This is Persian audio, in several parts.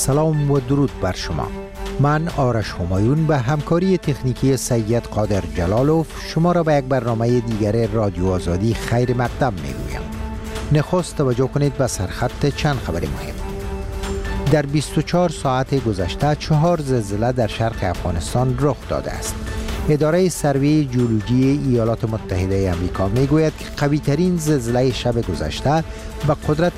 سلام و درود بر شما. من آرش همایون به همکاری تکنیکی سید قادر جلالوف شما را به یک برنامه دیگر رادیو آزادی خیر مقدم میگویم. نخست توجه کنید به سرخط چند خبر مهم. در 24 ساعت گذشته 4 زلزله در شرق افغانستان رخ داده است. اداره سروی جیولوژی ایالات متحده آمریکا میگوید که قوی ترین زلزله شب گذشته به قدرت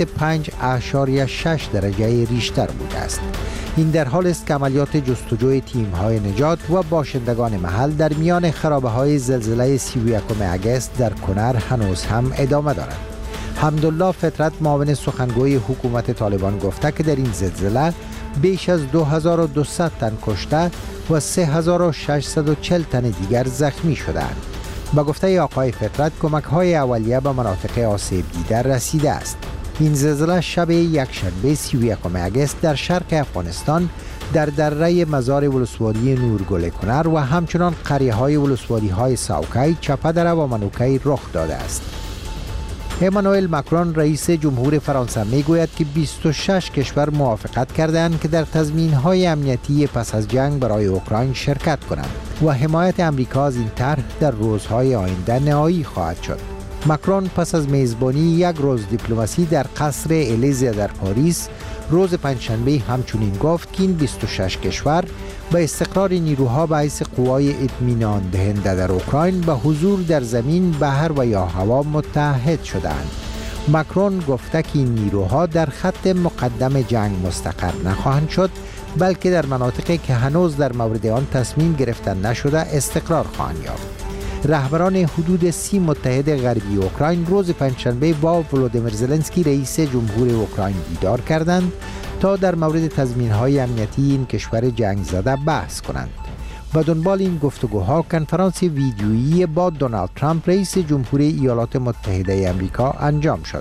5.6 درجه ریشتر بوده است. این در حال است که عملیات جستجوی تیم‌های نجات و باشندگان محل در میان خرابه‌های زلزله 31 اگست در کنر هنوز هم ادامه دارد. حمدالله فطرت معاون سخنگوی حکومت طالبان گفته که در این زلزله بیش از 2200 تن کشته و 3640 تن دیگر زخمی شدند. با گفته آقای فطرت کمک‌های اولیه به مناطق آسیب دیده رسیده است. این زلزله شب یکشنبه 31 اگست در شرق افغانستان در دره مزار ولسوالی نورگل کنر و همچنان قریه‌های ولسوالی‌های ساوکی، چپدره و منوکی رخ داده است. امانوئل ماکرون رئیس جمهور فرانسه میگوید که 26 کشور موافقت کردند که در تضمین‌های امنیتی پس از جنگ برای اوکراین شرکت کنند و حمایت امریکا از این طرح در روزهای آینده نهایی خواهد شد. ماکرون پس از میزبانی یک روز دیپلماسی در قصر الیزه در پاریس روز پنجشنبه همچنین گفت که این 26 کشور به استقرار نیروها به حیث قوای اطمینان دهنده در اوکراین به حضور در زمین، بحر و یا هوا متحد شدند. ماکرون گفته که این نیروها در خط مقدم جنگ مستقر نخواهند شد، بلکه در مناطقی که هنوز در مورد آن تصمیم گرفتن نشده استقرار خواهند یافت. رهبران حدود 30 متحد غربی اوکراین روز پنجشنبه با ولودیمیر زلنسکی رئیس جمهور اوکراین دیدار کردند تا در مورد تضمین‌های امنیتی این کشور جنگ زده بحث کنند. با دنبال این گفتگوها کنفرانس ویدیویی با دونالد ترامپ رئیس جمهوری ایالات متحده آمریکا انجام شد.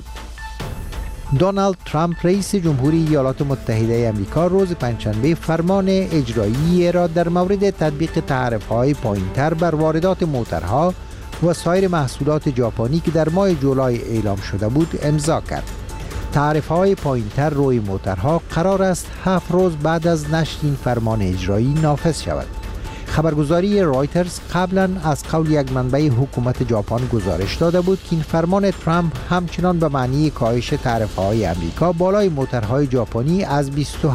دونالد ترامپ رئیس جمهوری ایالات متحده آمریکا روز پنجشنبه فرمان اجرایی را در مورد تطبیق تعرفه‌های پایین‌تر بر واردات موترها و سایر محصولات ژاپنی که در ماه جولای اعلام شده بود امضا کرد. تعرفه‌های پایین‌تر روی موترها قرار است 7 روز بعد از نشر این فرمان اجرایی نافذ شود. خبرگزاری رایترز قبلا از قول یک منبع حکومت ژاپن گزارش داده بود که این فرمان ترامپ همچنان به معنی کاهش تعرفه‌های آمریکا بالای موترهای ژاپنی از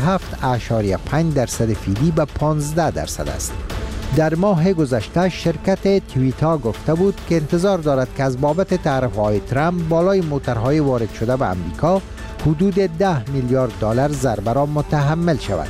27.5 درصد فعلی به 15 درصد است. در ماه گذشته شرکت تویوتا گفته بود که انتظار دارد که از بابت تعرفه‌های ترامپ بالای موترهای وارد شده به آمریکا حدود 10 میلیارد دلار ضربه را متحمل شود.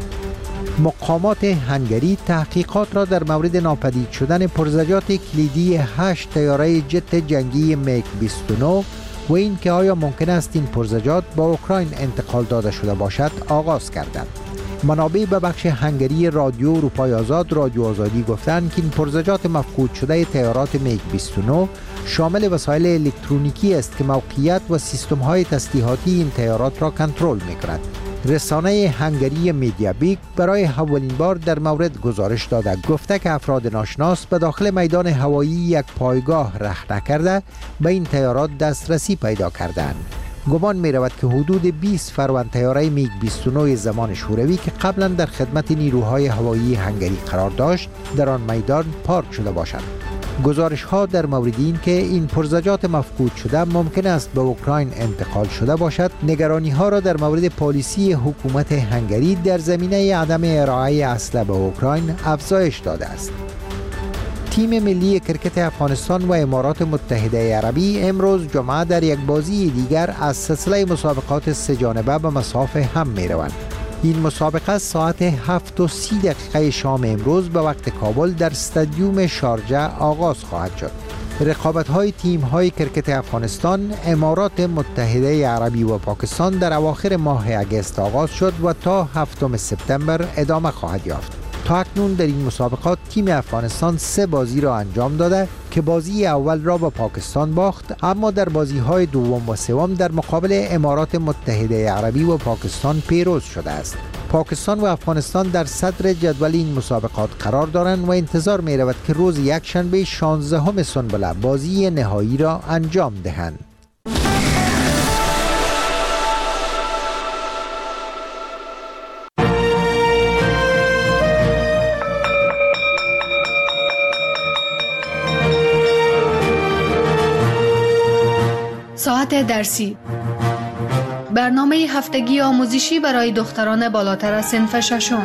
مقامات هنگری تحقیقات را در مورد ناپدید شدن پرزجات کلیدی 8 طیاره جت جنگی میگ 29 و این که آیا ممکن است این پرزجات با اوکراین انتقال داده شده باشد آغاز کردند. منابع به بخش هنگری رادیو اروپای آزاد رادیو آزادی گفتند که این پرزجات مفقود شده طیارات میگ 29 شامل وسایل الکترونیکی است که موقعیت و سیستم‌های تسلیحاتی این طیارات را کنترل می‌کند. رسانه هنگری میدیابیک برای اولین بار در مورد گزارش داده گفته که افراد ناشناس به داخل میدان هوایی یک پایگاه رخنه کرده به این طیارات دسترسی پیدا کردند. گمان می رود که حدود 20 فروند طیاره میگ 29 زمان شوروی که قبلا در خدمت نیروهای هوایی هنگری قرار داشت در آن میدان پارک شده باشند. گزارش ها در مورد این که این پرزجات مفقود شده ممکن است به اوکراین انتقال شده باشد نگرانی ها را در مورد پالیسی حکومت هنگری در زمینه عدم ارائه اسلحه به اوکراین افزایش داده است. تیم ملی کرکت افغانستان و امارات متحده عربی امروز جمعه در یک بازی دیگر از سلسله مسابقات سه جانبه به مصاف هم می روند. این مسابقه ساعت 7:30 شام امروز به وقت کابل در استادیوم شارجه آغاز خواهد شد. رقابت‌های تیم‌های کرکت افغانستان، امارات متحده عربی و پاکستان در اواخر ماه اگست آغاز شد و تا 7 سپتامبر ادامه خواهد یافت. تا اکنون در این مسابقات تیم افغانستان 3 بازی را انجام داده که بازی اول را با پاکستان باخت، اما در بازی‌های دوم و سوم در مقابل امارات متحده عربی و پاکستان پیروز شده است. پاکستان و افغانستان در صدر جدول این مسابقات قرار دارند و انتظار می رود که روز یکشنبه 16 سنبله بازی نهایی را انجام دهند. ساعت درسی، برنامه هفتگی آموزشی برای دختران بالاتر از صنف ششم.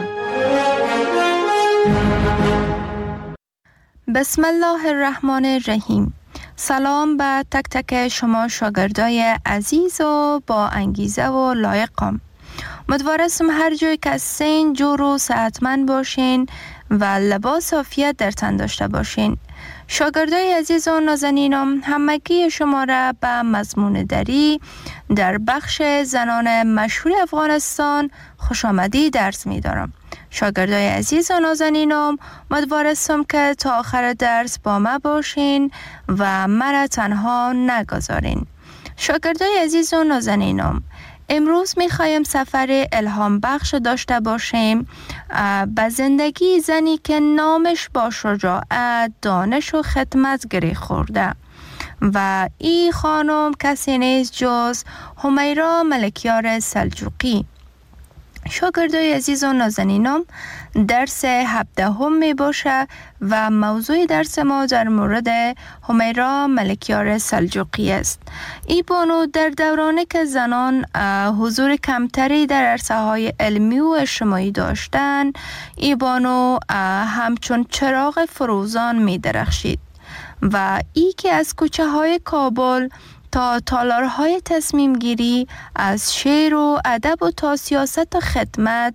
بسم الله الرحمن الرحیم. سلام به تک تک شما شاگردای عزیز و با انگیزه و لایقم. امیدوارم هر جای که هستین جور و صحتمند باشین و لباس عافیت در تن داشته باشین. شاگردای عزیز و نازنینم، همگی شما را به مضمون دری در بخش زنان مشهور افغانستان خوش آمدی درس می دارم. شاگردای عزیز و نازنینم، امیدوارم که تا آخر درس با ما باشین و مرا تنها نگذارین. شاگردای عزیز و نازنینم، امروز میخوایم سفر الهام بخش داشته باشیم به زندگی زنی که نامش با شجاعت، دانش و خدمت گره خورده و این خانم کسی نیست جز همیرا ملکیار سلجوقی. شاگردای عزیز و نازنینم، درس 17 می باشه و موضوع درس ما در مورد همیرا ملکیار سلجوقی است. این بانو در دورانی که زنان حضور کمتری در عرصه‌های علمی و اجتماعی داشتند، این بانو همچون چراغ فروزان می درخشید و ای که از کوچه های کابل تا تالارهای تصمیم گیری، از شعر و ادب و تا سیاست و خدمت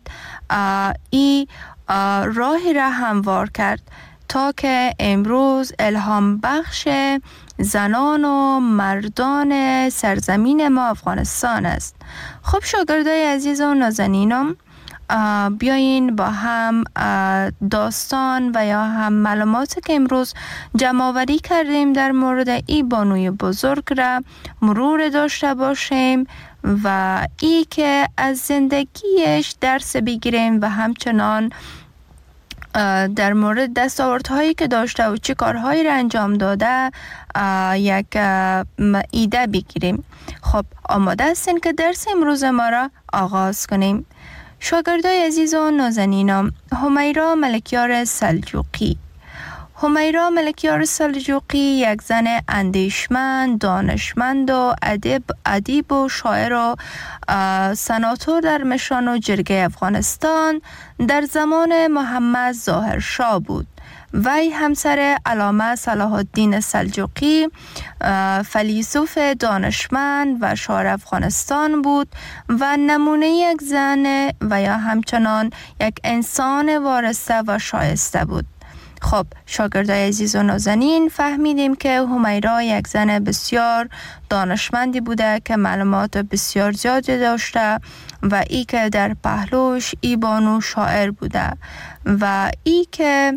ای راهی را هموار کرد تا که امروز الهام بخش زنان و مردان سرزمین ما افغانستان است. خب شاگردای عزیز و نازنینم، بیاین با هم داستان و یا هم معلوماتی که امروز جمع آوری کردیم در مورد این بانوی بزرگ را مرور داشته باشیم و ای که از زندگیش درس بگیریم و همچنان در مورد دستاوردهایی که داشته و چه کارهایی را انجام داده یک ایده بگیریم. خب آماده هستین که درس امروز ما را آغاز کنیم؟ شاگردای عزیز و نازنینم، همیرا ملکیار سلجوقی. همیرا ملکیار سلجوقی یک زن اندیشمند، دانشمند و ادیب و شاعر و سناتور در مشان و جرگه افغانستان در زمان محمد ظاهر شاه بود. وی همسر علامه صلاح الدین سلجوقی، فیلسوف دانشمند و شاعر افغانستان بود و نمونه یک زن و یا همچنان یک انسان وارسته و شایسته بود. خب شاگردای عزیز و نازنین، فهمیدیم که همیرا یک زن بسیار دانشمندی بوده که معلومات بسیار زیادی داشته و ای که در پهلوش ای بانو شاعر بوده و ای که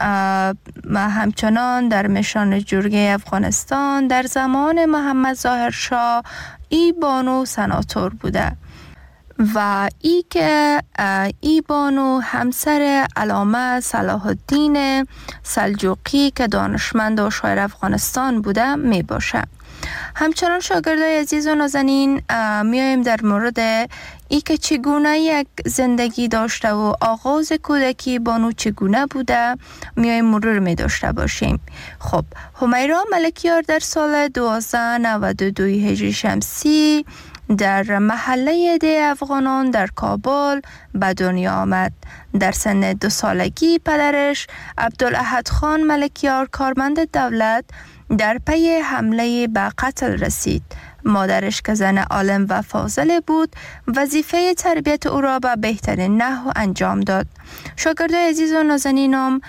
همچنان در مشان جرگه افغانستان در زمان محمد ظاهر شاه ای بانو سناتور بوده و ای که ای بانو همسر علامه صلاح الدین سلجوقی که دانشمند و شاعر افغانستان بوده می باشه. همچنان شاگردای عزیز و نازنین، میایم در مورد ای که چگونه یک زندگی داشته و آغاز کودکی بانو چگونه بوده میایم مرور می داشته باشیم. خب همیرا ملکیار در سال 1292 هجری شمسی در محله ده افغانان در کابل به دنیا آمد. در سن 2 سالگی پدرش عبدالاحد خان ملکیار کارمند دولت در پی حمله به قتل رسید. مادرش که زن عالم و فاضل بود وظیفه تربیت او را به بهترین نحو انجام داد. شاگردای عزیز و نازنینم،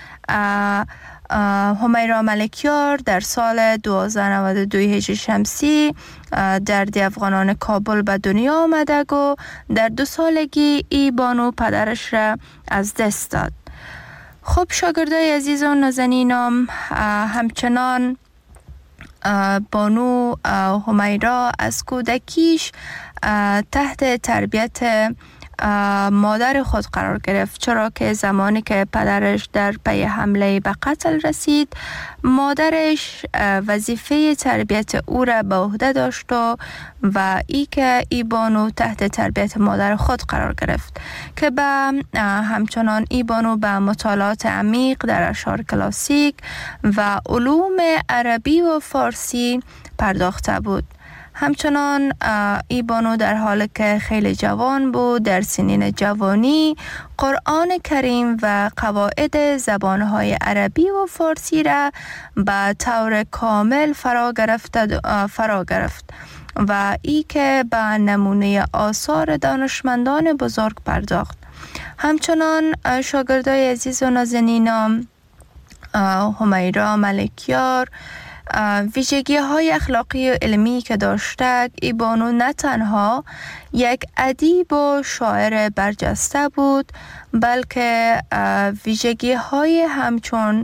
همیرا ملکیار در سال 1292 هجری شمسی در ده افغانان کابل به دنیا آمده و در 2 سالگی ای بانو پدرش را از دست داد. خب شاگردای عزیز و نازنینم، همچنان بانو همیرا از کودکیش تحت تربیت مادر خود قرار گرفت، چرا که زمانی که پدرش در پی حمله به قتل رسید، مادرش وظیفه تربیت او را به عهده داشت و ای که ای بانو تحت تربیت مادر خود قرار گرفت که همچنان ای بانو به مطالعات عمیق در اشعار کلاسیک و علوم عربی و فارسی پرداخته بود. همچنان ای بانو در حالی که خیلی جوان بود در سنین جوانی قرآن کریم و قواعد زبانهای عربی و فارسی را به طور کامل فرا گرفت و ای که به نمونه آثار دانشمندان بزرگ پرداخت. همچنان شاگردای عزیز و نازنینم همیرا ملکیار ویژگی های اخلاقی و علمی که داشته، ای بانو نه تنها یک ادیب و شاعر برجسته بود بلکه ویژگی های همچون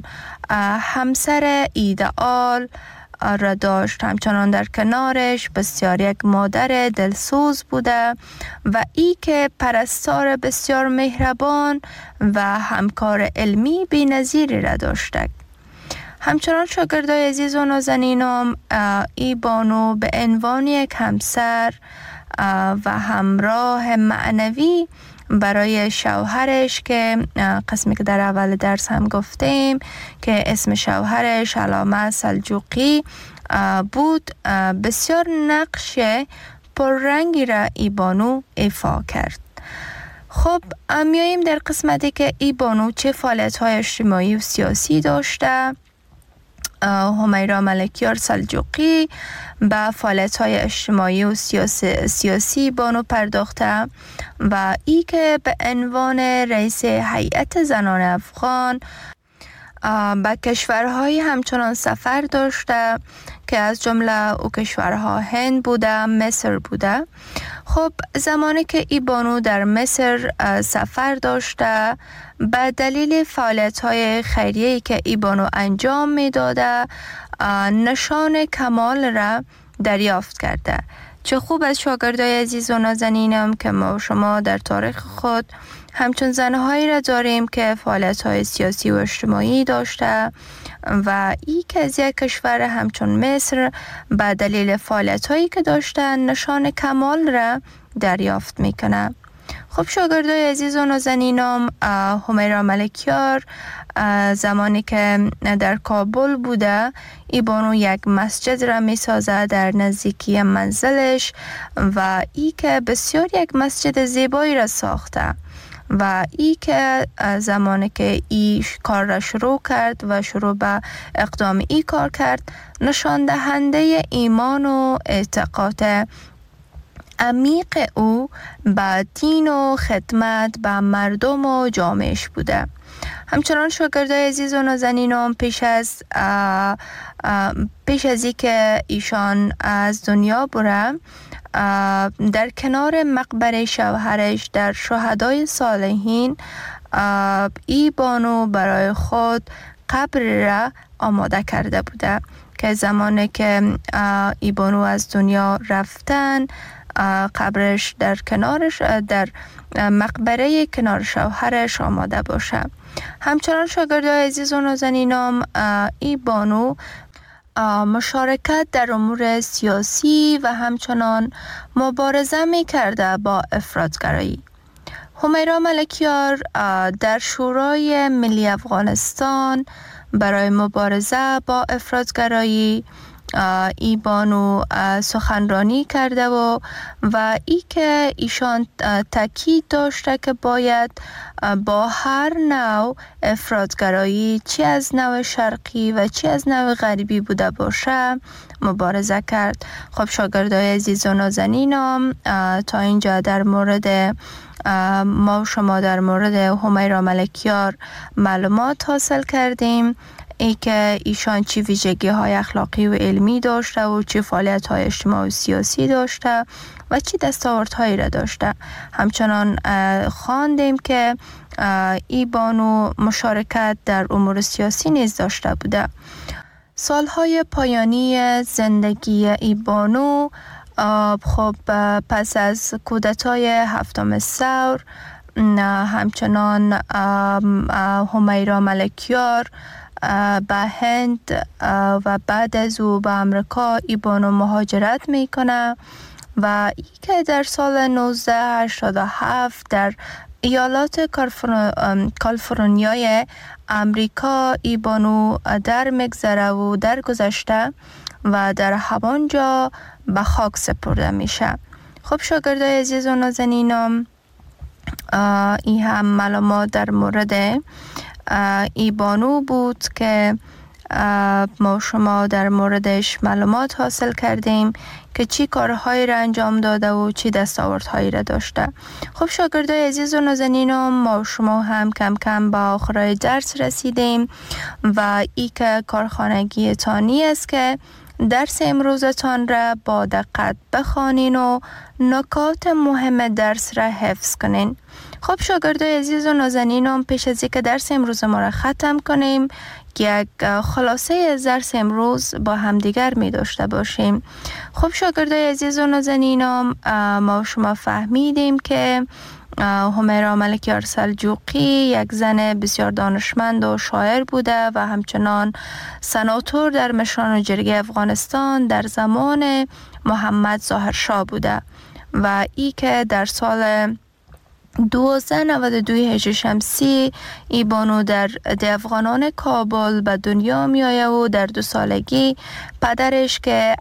همسر ایدئال را داشت. همچنان در کنارش بسیار یک مادر دلسوز بوده و ای که پرستار بسیار مهربان و همکار علمی بی‌نظیری را داشته. همچنان شاگردای عزیز و نازنینم ای بانو به عنوان یک همسر و همراه معنوی برای شوهرش که قسمی که در اول درس هم گفتیم که اسم شوهرش علامه سلجوقی بود، بسیار نقش پررنگی را ای بانو ایفا کرد. خب میاییم در قسمتی که ای بانو چه فعالیت‌های اجتماعی و سیاسی داشته. همیرا ملکیار سلجوقی به فعالیت‌های اجتماعی و سیاسی بانو پرداخته و ای که به عنوان رئیس هیئت زنان افغان به کشورهای همچنان سفر داشته که از جمله او کشورها هند بوده، مصر بوده. خب زمانی که ای بانو در مصر سفر داشته به دلیل فعالیت‌های خیریه‌ای که ای بانو انجام می‌داده نشان کمال را دریافت کرده. چه خوب از شاگردای عزیز و نازنینم که ما شما در تاریخ خود همچون زنهایی را داریم که فعالیت‌های سیاسی و اجتماعی داشته و ای که از یک کشور همچون مصر به دلیل فعالیت‌هایی که داشتن نشان کمال را دریافت میکنه. خب شاگردای عزیز و نازنینم همیرا ملکیار زمانی که در کابل بوده ای بانو یک مسجد را می سازه در نزدیکی منزلش و ای که بسیار یک مسجد زیبایی را ساخته و ای که زمانی که ای کار را شروع کرد و شروع به اقدام ای کار کرد نشان دهنده ایمان و اعتقاد عمیق او به دین و خدمت به مردم و جامعهش بوده. همچنان شاگردای عزیز و نازنینم پیش از ای که ایشان از دنیا بره در کنار مقبره شوهرش در شهدای صالحین ای بانو برای خود قبر را آماده کرده بوده که زمانی که ای بانو از دنیا رفتن قبرش در کنارش در مقبره کنار شوهرش آماده باشه. همچنان شاگردای عزیز و نازنینم ای بانو مشارکت در امور سیاسی و همچنان مبارزه می کرده با افراطگرایی. همیرا ملکیار در شورای ملی افغانستان برای مبارزه با افراطگرایی ای بانو سخنرانی کرده و ای که ایشان تاکید داشته که باید با هر نوع افراطگرایی چی از نوع شرقی و چی از نوع غربی بوده باشه مبارزه کرد. خب شاگردای عزیز و نازنینم تا اینجا در مورد ما و شما در مورد همیرا ملکیار معلومات حاصل کردیم، ای که ایشان چی ویژگی های اخلاقی و علمی داشته و چی فعالیت های اجتماعی و سیاسی داشته و چی دستاوردهایی را داشته. همچنان خواندیم که ای بانو مشارکت در امور سیاسی نیز داشته بوده. سالهای پایانی زندگی ای بانو خب پس از کودتای هفتم ثور همچنان همیرا ملکیار به هند و بعد از او به امریکا ای بانو مهاجرت میکنه و ای که در سال 1987 در ایالات کالیفرنیای امریکا ای بانو در مگذره و در گذشته و در همانجا به خاک سپرده میشه. خب شاگردای عزیز و نازنینم، این هم معلومات در مورد ای بانو بود که ما شما در موردش معلومات حاصل کردیم که چی کارهایی را انجام داده و چی دستاوردهایی را داشته. خب شاگردای عزیز و نازنینم، ما شما هم کم کم به آخرای درس رسیدیم و ای که کارخانگی تانی است که درس امروزتان را با دقت بخوانین و نکات مهم درس را حفظ کنین. خب شاگردای عزیز و نازنینم، پیش از اینکه درس امروز ما را ختم کنیم، یک خلاصه از درس امروز با همدیگر می داشته باشیم. خب شاگردای عزیز و نازنینم، ما شما فهمیدیم که همیرا ملکیار سلجوقی یک زن بسیار دانشمند و شاعر بوده و همچنان سناتور در مشران جرگه افغانستان در زمان محمد ظاهرشاه بوده و ای که در سال 1292 هجری شمسی ای بانو در افغانان کابل به دنیا می آید و در 2 سالگی پدرش که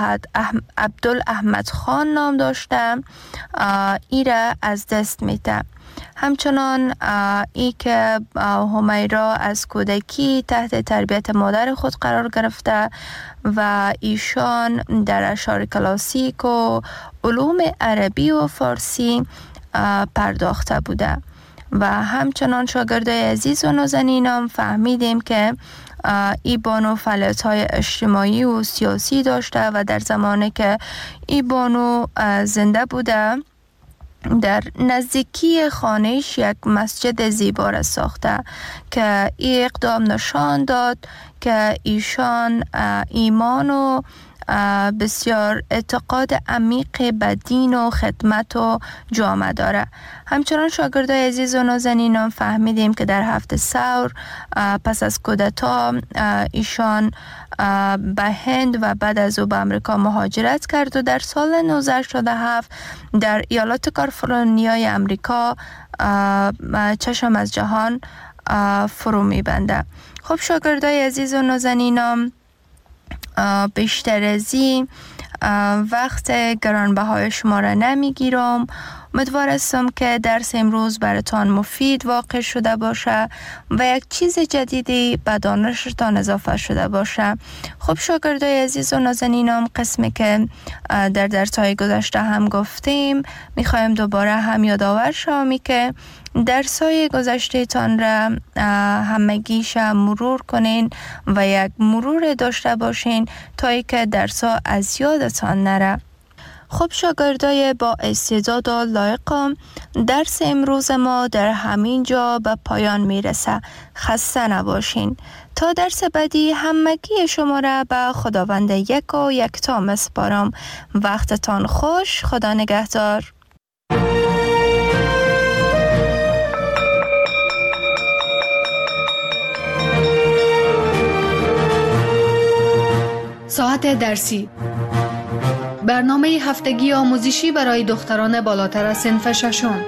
عبدالاحمد خان نام داشته ای را از دست میده. همچنان ای که همیرا از کودکی تحت تربیت مادر خود قرار گرفته و ایشان در اشعار کلاسیک و علوم عربی و فارسی پرداخته بوده و همچنان شاگردای عزیز و نازنینم فهمیدیم که ای بانو فعالیت‌های اجتماعی و سیاسی داشته و در زمانی که ای بانو زنده بوده در نزدیکی خانهش یک مسجد زیبا را ساخته که ای اقدام نشان داد که ایشان ایمان و بسیار اعتقاد عمیق به دین و خدمت و جامعه داره. همچنان شاگردای عزیز و نازنینم فهمیدیم که در 7 ثور پس از کودتا ایشان به هند و بعد از او به امریکا مهاجرت کرد و در سال 1987 در ایالات کالیفرنیای امریکا چشم از جهان فرو میبنده. خب شاگردای عزیز و نازنینم، بیشتر از این وقت گرانبهای شما را نمیگیرم. امیدوار هستم که درس امروز براتان مفید واقع شده باشه و یک چیز جدیدی به دانشتان اضافه شده باشه. خب شاگردای عزیز و نازنینم، قسمی که در درس‌های گذشته هم گفتیم میخوایم دوباره هم یادآور شوم که درس‌های گذشته تان را همگیش مرور کنین و یک مرور داشته باشین تا اینکه درس‌ها از یادتان نره. خب شاگردای با استعداد و لایق، درس امروز ما در همین جا به پایان میرسه. خسته نباشین. تا درس بعدی همگی شما را به خداوند یک و یکتا میسپارم. وقتتان خوش. خدا نگهدار. ساعت درسی، برنامه هفتگی آموزشی برای دختران بالاتر از صنف ششم.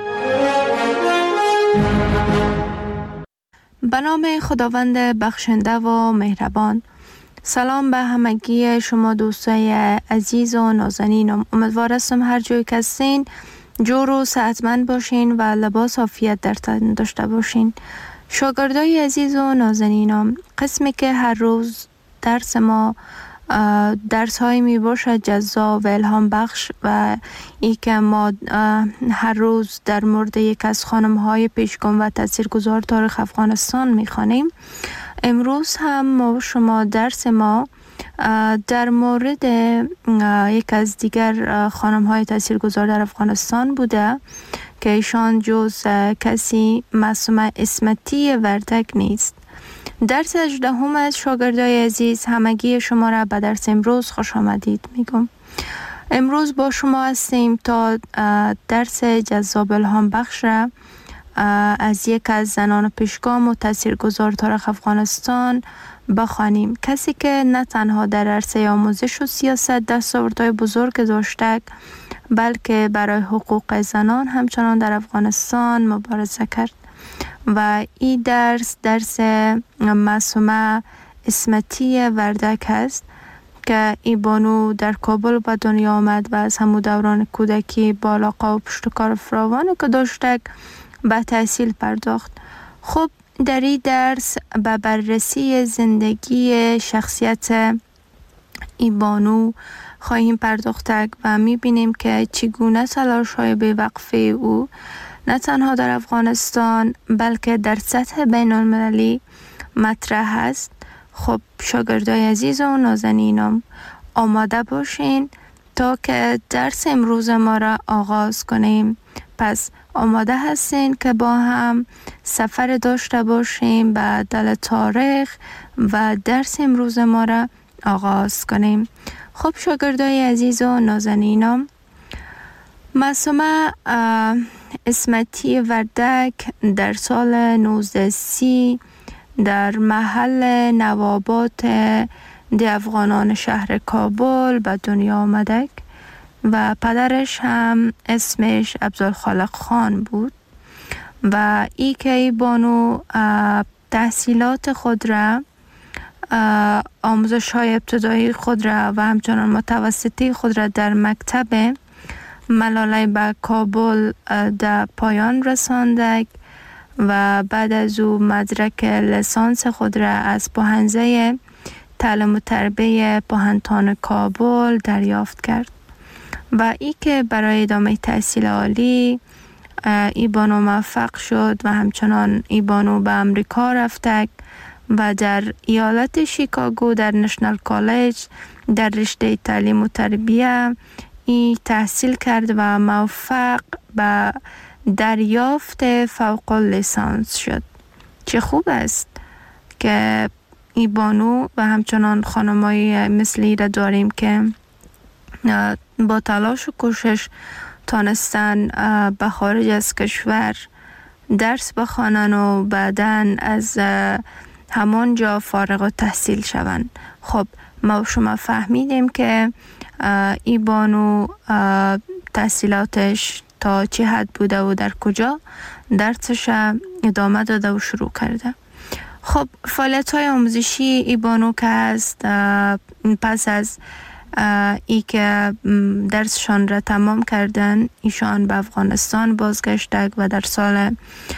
به نام خداوند بخشنده و مهربان. سلام به همگی شما دوستای عزیز و نازنینم. امیدوار هستم هر جایی که هستین جور و صحتمند باشین و لباس عافیت در تن داشته باشین. شاگردای عزیز و نازنینم، قسمی که هر روز درس ما درس های می باشد جذاب و الهام بخش و ای که ما هر روز در مورد یک از خانم های پیشگام و تاثیرگذار تاریخ افغانستان می خوانیم. امروز هم ما شما درس ما در مورد یک از دیگر خانم های تاثیرگذار در افغانستان بوده که ایشان جز کسی معصومه اسمتی وردک نیست. درس 18 از شاگردای عزیز، همگی شما را به درس امروز خوش آمدید میگم. امروز با شما هستیم تا درس جذاب الهام بخش را از یک از زنان پیشگام و تاثیرگذار تاریخ افغانستان بخوانیم. کسی که نه تنها در عرصه آموزش و سیاست دستاوردهای بزرگ داشته، بلکه برای حقوق زنان همچنان در افغانستان مبارزه کرد و این درس معصومه اسمتی وردک است که ای بانو در کابل به دنیا آمد و از همون دوران کودکی با علاقه و پشتکار فراوانی که داشتک به تحصیل پرداخت. خب در این درس به بررسی زندگی شخصیت ای بانو خواهیم پرداختک و میبینیم که چگونه تلاش‌های بی‌وقفه او نه تنها در افغانستان بلکه در سطح بین المللی مطرح است. خب شاگردای عزیز و نازنینم آماده باشین تا که درس امروز ما را آغاز کنیم. پس آماده هستین که با هم سفر داشته باشیم به دل تاریخ و درس امروز ما را آغاز کنیم. خب شاگردای عزیز و نازنینم، معصومه اسمتی وردک در سال 1930 در محل نوابات دی افغانان شهر کابل به دنیا آمدک و پدرش هم اسمش عبدالخالق خان بود و ای که ای بانو تحصیلات خود را، آموزش های ابتدایی خود را و همچنان متوسطی خود را در مکتب ملاله به کابل در پایان رساندک و بعد از او مدرک لیسانس خود را از پوهنځی تعلیم و تربیه پوهنتون کابل دریافت کرد و ای که برای ادامه تحصیل عالی ای بانو موفق شد و همچنان ای بانو به امریکا رفتک و در ایالت شیکاگو در نشنال کالج در رشته تعلیم و تربیه ای تحصیل کرد و موفق به دریافت فوق لیسانس شد. چه خوب است که ای بانو و همچنان خانمایی مثلی را داریم که با تلاش و کوشش تانستن به خارج از کشور درس بخوانن و بعداً از همانجا فارغ التحصیل شوند. خب ما شما فهمیدیم که ای بانو تحصیلاتش تا چه حد بوده و در کجا درسش ادامه داده و شروع کرده. خب فعالیت های آموزشی ای بانو که هست پس از ای که درسشان را تمام کردن ایشان به افغانستان بازگشتند و در سال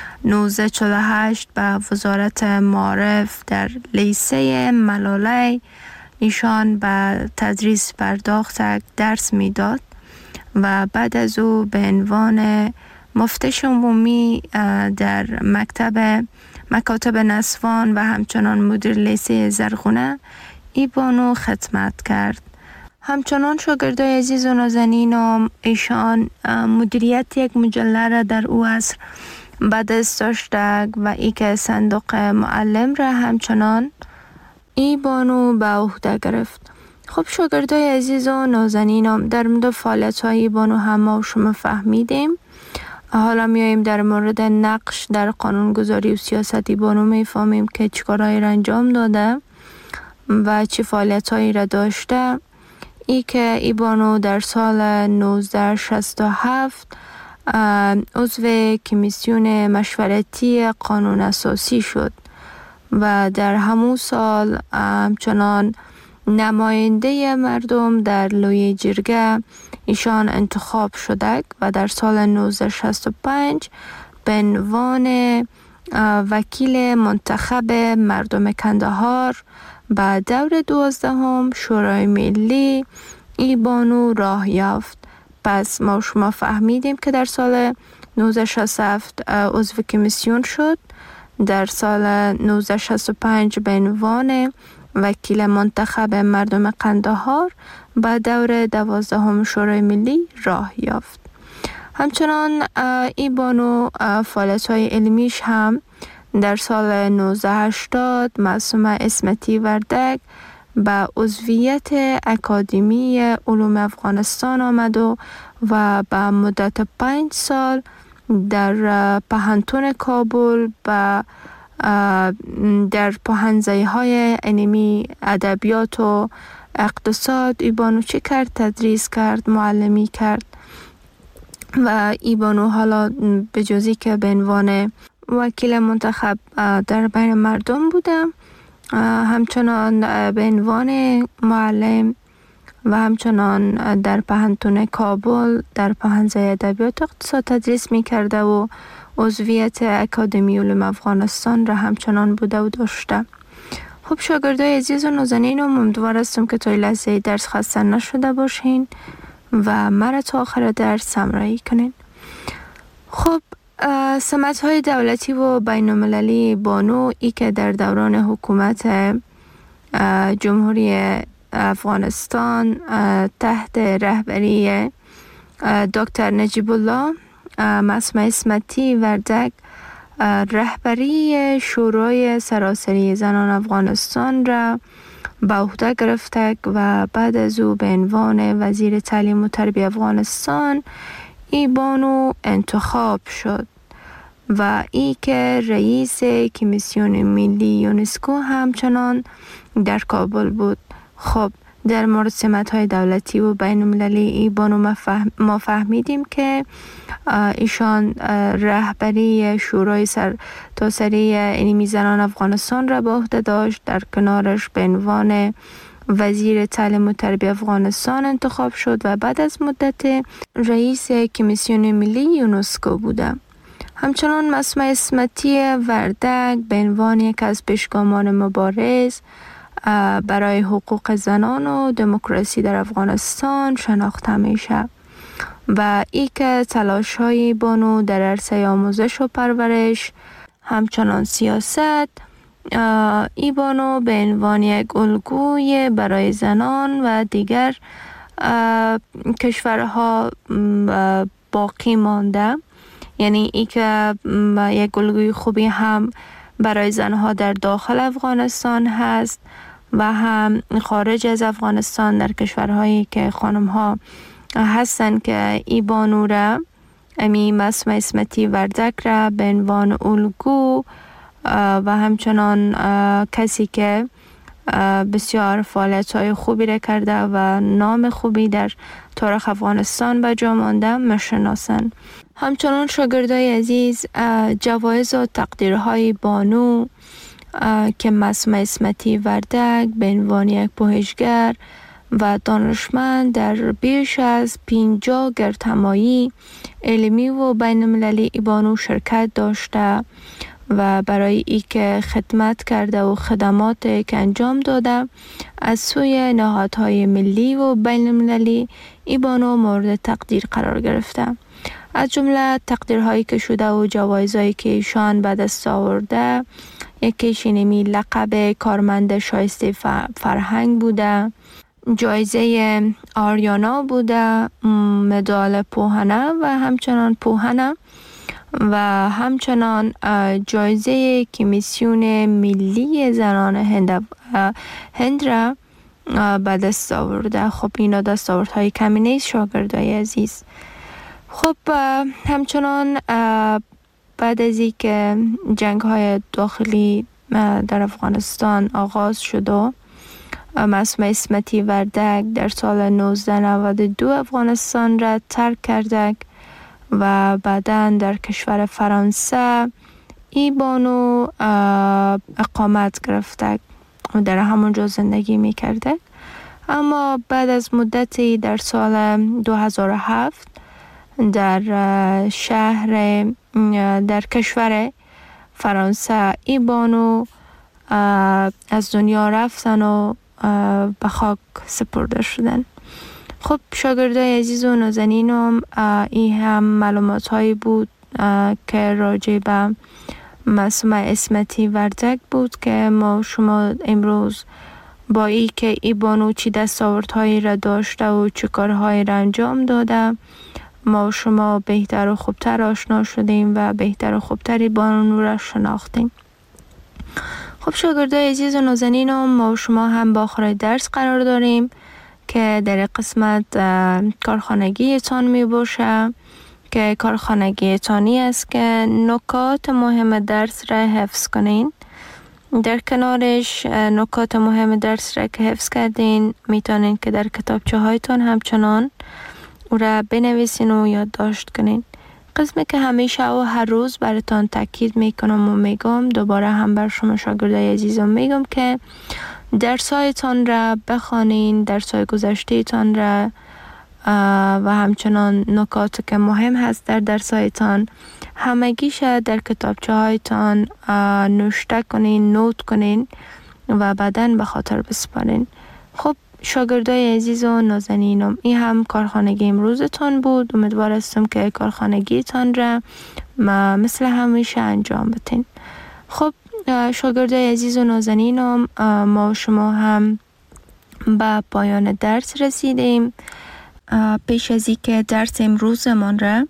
1948 به وزارت معارف در لیسه ملاله ایشان به تدریس پرداختند، درس میداد و بعد از او به عنوان مفتش عمومی در مکاتب نسوان و همچنان مدیر لیسه زرغونه ای بانو خدمت کرد. همچنان شاگردای عزیز و نازنینم ایشان مدیریت یک مجله را در او عصر به دست داشتند و ای که صندوق معلم را همچنان ای بانو به عهده گرفت. خب شاگردای عزیز و نازنینم در مورد فعالیت‌های ای بانو هم ما شما فهمیدیم. حالا میاییم در مورد نقش در قانونگذاری و سیاست ای بانو میفهمیم که چیکارهایی را انجام داده و چه فعالیت‌هایی را داشته. ای که ای بانو در سال 1967 عضو کمیسیون مشورتی قانون اساسی شد و در همون سال همچنان نماینده مردم در لوی جرگه ایشان انتخاب شده و در سال 1965 به عنوان وکیل منتخب مردم کندهار به دور 12 شورای ملی ای بانو راه یافت. پس ما شما فهمیدیم که در سال 1967 عضو کمیسیون شد، در سال 1965 به عنوان وکیل منتخب مردم قندهار به دور 12 شورای ملی راه یافت. همچنان ای بانو فعالیت‌های علمیش هم در سال 1980 معصومه اسمتی وردک به عضویت اکادمی علوم افغانستان آمد و به مدت 5 سال در پوهنتون کابل در پوهنځی‌های علمی ادبیات و اقتصاد ای بانو چی کرد؟ تدریس کرد، معلمی کرد و ای بانو حالا به جزی که به عنوان وکیل منتخب در بین مردم بودم همچنان به عنوان معلم و همچنان در پهنتون کابل در پهنزه ادبیات اقتصاد تدریس می کرده و عضویت اکادمی علوم افغانستان را همچنان بوده و داشته. خب شاگردای عزیز و نازنین، امیدوار هستم که تا این لحظه درس خسته نشده باشین و مرا تا آخر درس همراهی کنین. خب سمت‌های دولتی و بین‌المللی بانو ای که در دوران حکومت جمهوری افغانستان تحت رهبری دکتر نجیب الله معصومه اسمتی وردک رهبری شورای سراسری زنان افغانستان را به عهده گرفته و بعد از او به عنوان وزیر تعلیم و تربیت افغانستان ای بانو انتخاب شد و ای که رئیس کمیسیون ملی یونسکو همچنان در کابل بود. خب در مورد سمت‌های دولتی و بین‌المللی ای بانو ما فهمیدیم که ایشان رهبری شورای سرتاسری علمی زنان افغانستان را به عهده داشت. در کنارش به عنوان وزیر تعلیم و تربیت افغانستان انتخاب شد و بعد از مدت رئیس کمیسیون ملی یونسکو بوده. همچنان معصومه اسمتی وردک به عنوان یک از پیشگامان مبارز برای حقوق زنان و دموکراسی در افغانستان شناخته میشه و ای که تلاش‌های بانو در عرصه آموزش و پرورش همچنان سیاست ای بانو به عنوان یک الگوی برای زنان و دیگر کشورها باقی مانده. یعنی ای که یک الگوی خوبی هم برای زنها در داخل افغانستان هست و هم خارج از افغانستان در کشورهایی که خانم‌ها هستن که ای بانو را معصومه اسمتی وردک را به عنوان الگو و همچنان کسی که بسیار فعالیت‌های خوبی را کرده و نام خوبی در تاریخ افغانستان به جا مانده میشناسند. همچنان شاگردای عزیز جوایز و تقدیرهای بانو که معصومه اسمتی وردک به عنوان یک پژوهشگر و دانشمند در بیش از 50 گردهمایی علمی و بین‌المللی ای بانو شرکت داشته و برای ای که خدمت کرده و خدمات که انجام داده از سوی نهادهای ملی و بین‌المللی ای بانو مورد تقدیر قرار گرفته. از جمله تقدیرهایی که شده و جوایزهایی که ایشان به دست آورده، یکیش اینمی لقب کارمند شایسته فرهنگ بوده، جایزه آریانا بوده، مدال پوهنه و همچنان پوهنه و همچنان جایزه کمیسیون ملی زنان هند را به دست آورده. خب اینا دستاوردهای کمی نیست شاگردای عزیز. خب همچنان بعد از این که جنگ های داخلی در افغانستان آغاز شد و معصومه اسمتی وردک در سال 1992 افغانستان را ترک کرده و بعداً در کشور فرانسه ای بانو اقامت گرفته و در همونجا زندگی می کرده. اما بعد از مدتی در سال 2007 در در کشور فرانسه ای بانو از دنیا رفتن و به خاک سپرده شدن. خب شاگردای عزیز و نازنینم، این هم معلومات هایی بود که راجع به معصومه اسمتی وردک بود که ما شما امروز با ای که ای بانو چی دستاوردهایی را داشته و چه کارهایی را انجام داده ما شما بهتر و خوبتر آشنا شدیم و بهتر و خوبتر بانو را شناختیم. خب شاگردای عزیز و نازنینم، ما شما هم با آخر درس قرار داریم که در قسمت کارخانگی تان می باشه که کارخانگی تانی است که نکات مهم درس را حفظ کنین. در کنارش نکات مهم درس را که حفظ کردین میتونین که در کتابچه هایتان همچنان او را بنویسین و یادداشت کنین. قسمی که همیشه و هر روز براتان تاکید میکنم و میگم، دوباره هم بر شما شاگردای عزیزم میگم که درسایتان را بخوانین، درسای گذشته تان را و همچنان نکات که مهم هست در درسایتان همگیش در کتابچه هایتان نوشته کنین، نوت کنین و بعداً به خاطر بسپارین. خب شاگردای عزیز و نازنینم، این هم کارخانگی امروزتان بود. امیدوار هستم که کارخانگیتان را مثل همیشه انجام بدین. خب شاگردای عزیز و نازنینم، ما شما هم به پایان درس رسیدیم. پیش از این که درس امروزمان را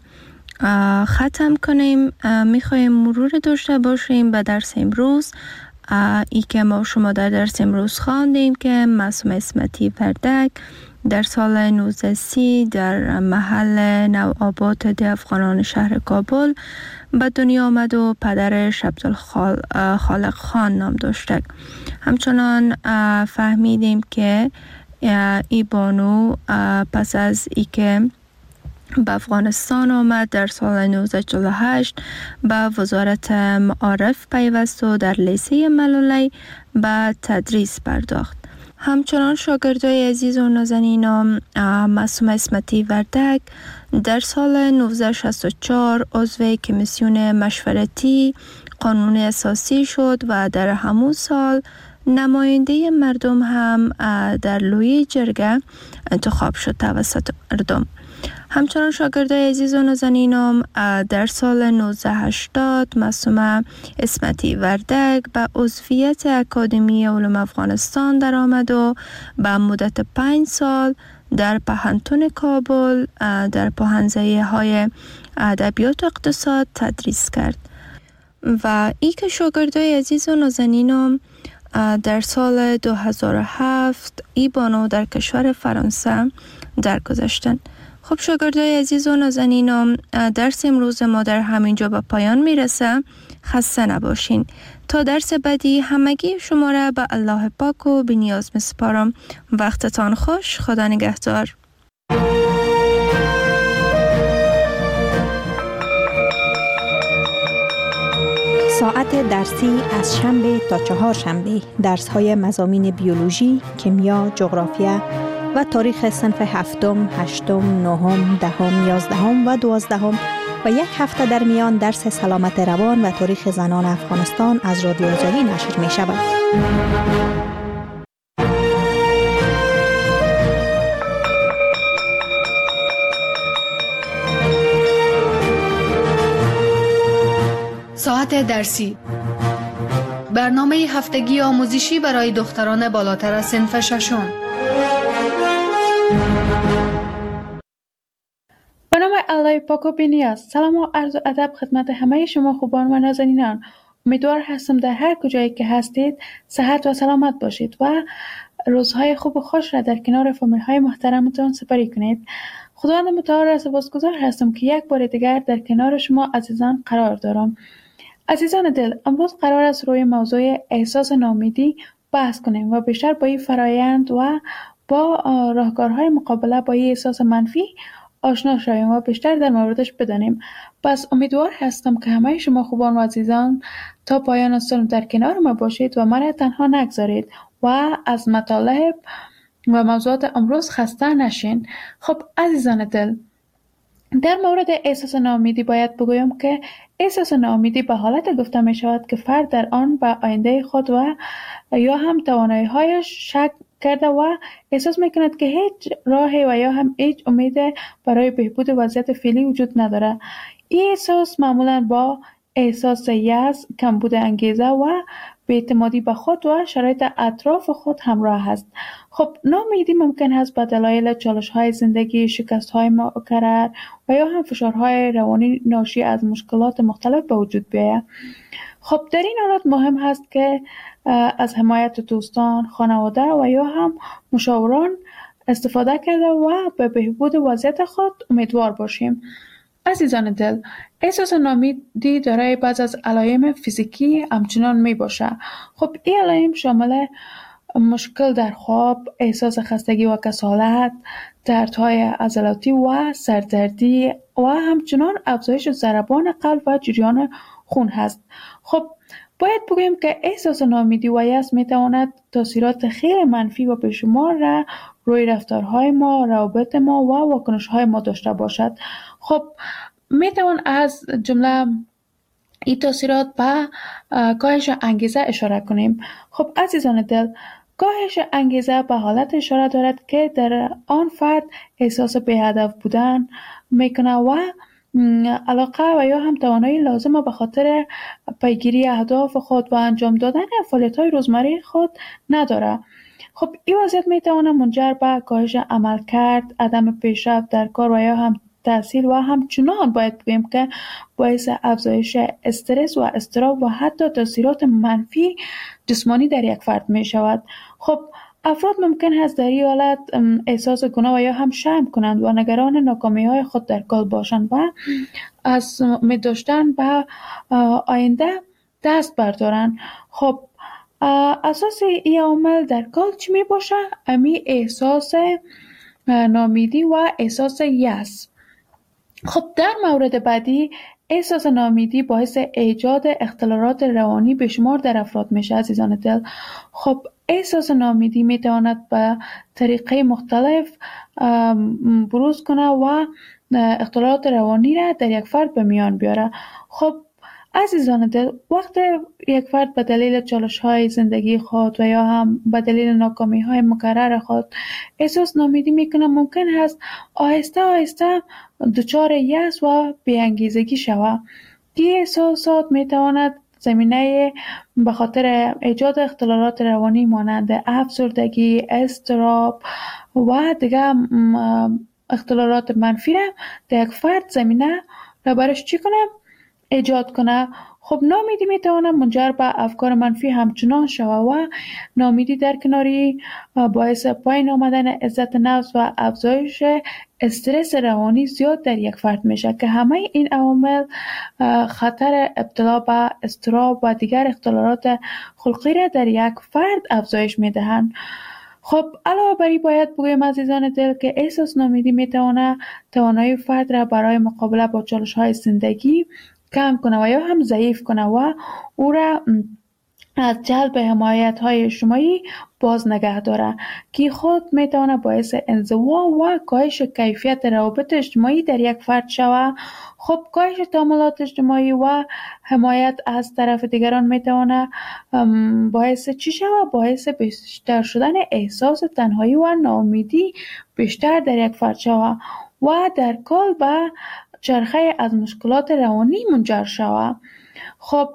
ختم کنیم، میخوایم مرور داشته باشیم به درس امروز. ای که ما شما در درس امروز خواندیم که معصوم اسمتی وردک در سال 1930 در محل نوآباد ده افغانان شهر کابل به دنیا آمد و پدرش عبدالخالق خان نام داشته. همچنان فهمیدیم که ای بانو پس از ای که به افغانستان آمد در سال 1948 به وزارت معارف پیوست و در لیسه ملولی به تدریس پرداخت. همچنان شاگردای عزیز و نازنینم، معصوم اسمتی وردک در سال 1964 عضو کمیسیون مشورتی قانون اساسی شد و در همون سال نماینده مردم هم در لوی جرگه انتخاب شد توسط مردم. همچنان شاگردای عزیز و نازنینم، در سال 1980 معصوم اسمتی وردک به عضویت اکادمی علوم افغانستان در آمد و به مدت 5 سال در پهنتون کابل در پوهنځی های ادبیات و اقتصاد تدریس کرد. و ای که شاگردای عزیز و نازنینم در سال 2007 ای بانو در کشور فرانسه درگذشتند. خب شاگردای عزیز و نازنینم، درس امروز ما در همینجا به پایان میرسه. خسته نباشین. تا درس بعدی همگی شما را به الله پاک و بی‌نیاز میسپارم. وقتتان خوش. خدا نگهدار. ساعت درسی از شنبه تا چهارشنبه درس‌های مضامین بیولوژی، کیمیا، جغرافیا و تاریخ صنف هفتم، هشتم، نهم، دهم، یازدهم و دوازدهم و یک هفته در میان درس سلامت روان و تاریخ زنان افغانستان از رادیو آزادی نشر می شود. ساعت درسی، برنامه هفتگی آموزشی برای دختران بالاتر از صنف ششم. به نام الله پاک و بی‌نیاز. سلام و عرض و ادب خدمت همه شما خوبان و نازنینان. امیدوار هستم در هر کجایی که هستید صحت و سلامت باشید و روزهای خوب و خوش را در کنار فامیل های محترمتان سپری کنید. خداوند متعال را سپاسگزار هستم که یک بار دیگر در کنار شما عزیزان قرار دارم. عزیزان دل، امروز قرار است روی موضوع احساس ناامیدی بحث کنیم و بیشتر با این فرایند و با راهکارهای مقابله با این احساس منفی آشنا شویم و بیشتر در موردش بدانیم. پس امیدوار هستم که همه شما خوبان و عزیزان تا پایان سال در کنار ما باشید و من تنها نگذارید و از مطالب و موضوعات امروز خسته نشین. خب عزیزان دل، در مورد احساس ناامیدی باید بگویم که احساس ناامیدی به حالت گفته می شود که فرد در آن به آینده خود و یا هم توانایی‌هایش شک کرده و احساس میکند که هیچ راهی و یا هم هیچ امید برای بهبود وضعیت فعلی وجود نداره. این احساس معمولا با احساس یأس، کمبود انگیزه و بی‌اعتمادی به خود و شرایط اطراف خود همراه است. خب ناامیدی ممکن است به دلایل چالش‌های زندگی، شکست‌های مکرر و یا هم فشارهای روانی ناشی از مشکلات مختلف به وجود بیاید. خب در این حالت مهم هست که از حمایت دوستان، خانواده و یا هم مشاوران استفاده کرده و به بهبود وضعیت خود امیدوار باشیم. عزیزان دل، احساس ناامیدی دارای بعض از علائم فیزیکی همچنان می باشه. خب این علائم شامل مشکل در خواب، احساس خستگی و کسالت، دردهای عضلاتی و سردردی و همچنان افزایش ضربان قلب و جریان خون هست. خب باید بگویم که احساس ناامیدی و یأس میتواند تاثیرات خیلی منفی و بیشمار را روی رفتارهای ما، روابط ما و واکنش‌های ما داشته باشد. خب میتوان از جمله این تاثیرات به کاهش انگیزه اشاره کنیم. خب عزیزان دل، کاهش انگیزه به حالت اشاره دارد که در آن فرد احساس بی‌هدف بودن میکنه و علاقه و یا هم توانایی لازمه به خاطر پیگیری اهداف خود و انجام دادن فعالیت‌های روزمره خود نداره. خب این وضعیت میتواند منجر به کاهش عملکرد، عدم پیشرفت در کار و یا هم تحصیل و همچنان باید بگویم که باعث افزایش استرس و اضطراب و حتی تاثیرات منفی جسمانی در یک فرد می شود. خب افراد ممکن است در این حالت احساس گناه و یا هم شرم کنند و نگران ناکامی های خود در کار باشند و از امید داشتن به آینده دست بردارند. خب اساس این عامل در کار چی می باشه؟ امی احساس ناامیدی و احساس یأس. خب در مورد بعدی، احساس ناامیدی باعث ایجاد اختلالات روانی بشمار در افراد میشه عزیزان دل. خب احساس ناامیدی میتواند به طریقه مختلف بروز کنه و اختلالات روانی را در یک فرد به میان بیاره. خب عزیزان دل، وقتی یک فرد به دلیل چالش‌های زندگی خود و یا هم به دلیل ناکامی‌های مکرر خود احساس ناامیدی میکنه، ممکن است آهسته آهسته دچار یأس و بی‌انگیزگی شود. این احساسات میتواند زمینه به خاطر ایجاد اختلالات روانی مانند افسردگی، اضطراب و دیگر اختلالات منفی را در یک فرد زمینه را برش چی کنه؟ ایجاد کنه. خب ناامیدی میتواند منجر به افکار منفی همچنان شود و ناامیدی در کناری باعث پایین آمدن عزت نفس و افزایش استرس روانی زیاد در یک فرد میشه که همه این عوامل خطر ابتلا به اضطراب و دیگر اختلالات خلقی را در یک فرد افزایش میدهند. خب علاوه بر این باید بگویم عزیزان دل که احساس ناامیدی میتواند توانایی فرد را برای مقابله با چالش‌های زندگی کم کنه و یا هم ضعیف کنه و او را از جلب حمایت‌های اجتماعی باز نگه داره که خود میتونه باعث انزوا و کاهش کیفیت روابط اجتماعی در یک فرد شود. خب کاهش تعاملات اجتماعی و حمایت از طرف دیگران میتونه باعث چی شود؟ باعث بیشتر شدن احساس تنهایی و ناامیدی بیشتر در یک فرد شود و در کل به چرخه از مشکلات روانی منجر شود. خب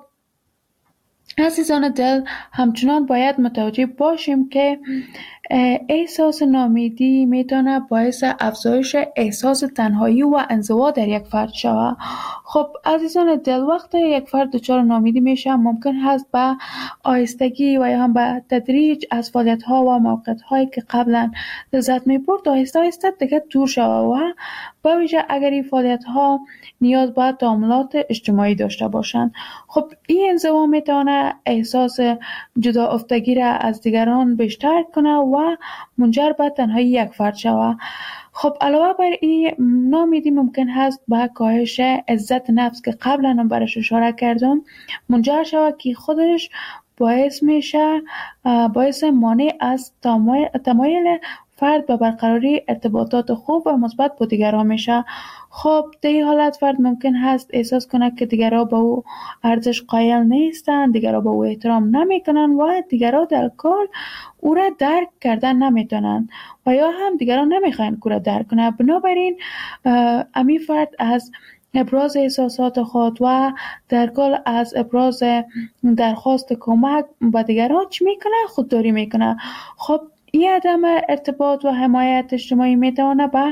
عزیزان دل، همچنان باید متوجه باشیم که احساس ناامیدی میتونه باعث افزایش احساس تنهایی و انزوا در یک فرد شود. خب عزیزان دل، وقتی یک فرد دچار ناامیدی میشه ممکن هست به آهستگی و یا هم به تدریج از فعالیت‌ها و موقعیت‌هایی که قبلا لذت می‌برد آهسته آهسته دیگه دور شود و به ویژه اگر این فعالیت‌ها نیاز به تعاملات اجتماعی داشته باشند. خب این انزوا میتونه احساس جدا افتگی را از دیگران بیشتر کنه و منجر به تنهایی یک فرد شود. خب علاوه بر این ناامیدی ممکن هست به کاهش عزت نفس که قبلا برش اشاره کردم منجر شود که خودش باعث میشه باعث مانع از تمایل فرد به برقراری ارتباطات خوب و مثبت با دیگران میشه. خب در این حالت فرد ممکن هست احساس کنه که دیگران به او ارزش قائل نیستند، دیگران به او احترام نمیکنن و دیگران در کل او را درک کردن نمیتونن و یا هم دیگران نمیخواین او را درک کنه. بنابراین امی فرد از ابراز احساسات خود و در کل از ابراز درخواست کمک به دیگران چی میکنه؟ خودداری میکنه. خب این عدم ارتباط و حمایت اجتماعی میتونه به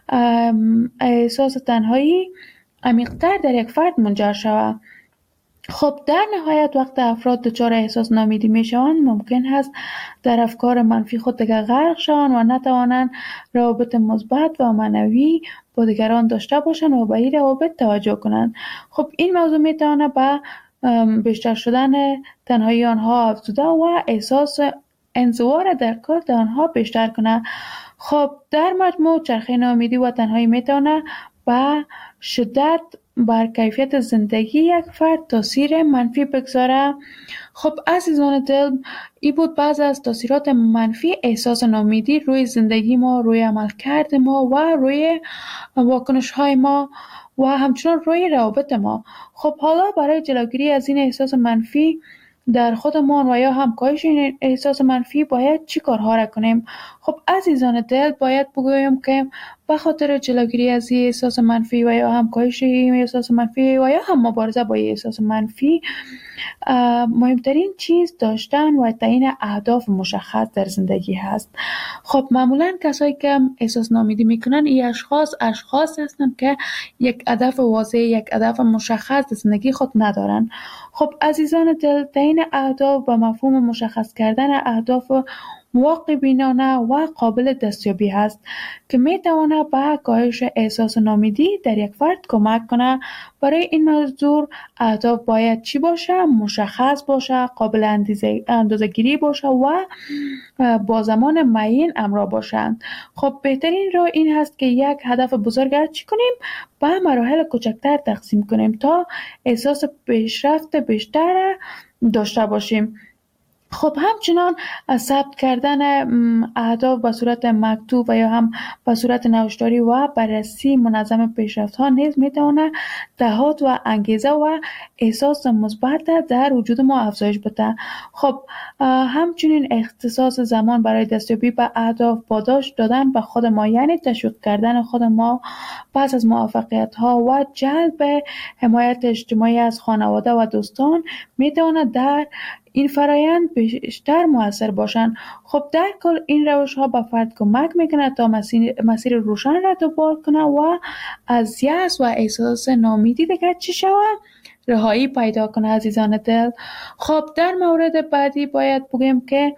احساس تنهایی عمیق‌تر در یک فرد منجر شود. خب در نهایت وقت افراد دچار احساس ناامیدی میشوند ممکن است در افکار منفی خود دیگر غرق شوند و نتوانند روابط مثبت و معنوی با دیگران داشته باشند و به این روابط توجه کنند. خب این موضوع میتونه به بیشتر شدن تنهایی آنها افزوده و احساس انزوا در کار در آنها بیشتر کنه. خب در مجموع چرخه ناامیدی و تنهایی میتونه به شدت بر کیفیت زندگی یک فرد تاثیر منفی بگذاره. خب عزیزان دل، این بود بعض از تاثیرات منفی احساس ناامیدی روی زندگی ما، روی عملکرد ما و روی واکنش های ما و همچنان روی روابط ما. خب حالا برای جلوگیری از این احساس منفی در خودمان و یا هم کاهش این احساس منفی باید چی کارها را کنیم؟ خب عزیزان دل، باید بگویم که به خاطر جلوگیری از این احساس منفی و یا هم کاهش این احساس منفی و یا هم مبارزه با این احساس منفی، مهمترین چیز داشتن و تعیین اهداف مشخص در زندگی هست. خب معمولا کسایی که احساس ناامیدی میکنن این اشخاص هستند که یک هدف واضح، یک هدف مشخص در زندگی خود ندارن. خب عزیزان دل، تعیین اهداف و مفهوم مشخص کردن اهداف واقع بینانه و قابل دستیابی هست که می تواند به کاهش احساس ناامیدی در یک فرد کمک کنه. برای این منظور اهداف باید چی باشه؟ مشخص باشه، قابل اندازه‌گیری باشه و با زمان معین همراه باشند. خب بهترین راه این هست که یک هدف بزرگ را چی کنیم؟ به مراحل کوچکتر تقسیم کنیم تا احساس پیشرفت بیشتر داشته باشیم. خب همچنان ثبت کردن اهداف به صورت مکتوب و یا هم به صورت نوشتاری و بررسی منظم پیشرفت ها نیز میتونه دهات و انگیزه و احساس مثبت در وجود ما افزایش بده. خب همچنین اختصاص زمان برای دستیابی به اهداف، پاداش دادن به خود ما، یعنی تشویق کردن خود ما پس از موفقیت ها و جلب حمایت اجتماعی از خانواده و دوستان میتونه در این فرایند بیشتر مؤثر باشند. خب در کل این روش ها به فرد کمک میکنه تا مسیر روشن را دنبال کنه و از یأس و احساس ناامیدی دیگر چی شود؟ رهایی پیدا کنه عزیزان دل. خب در مورد بعدی باید بگیم که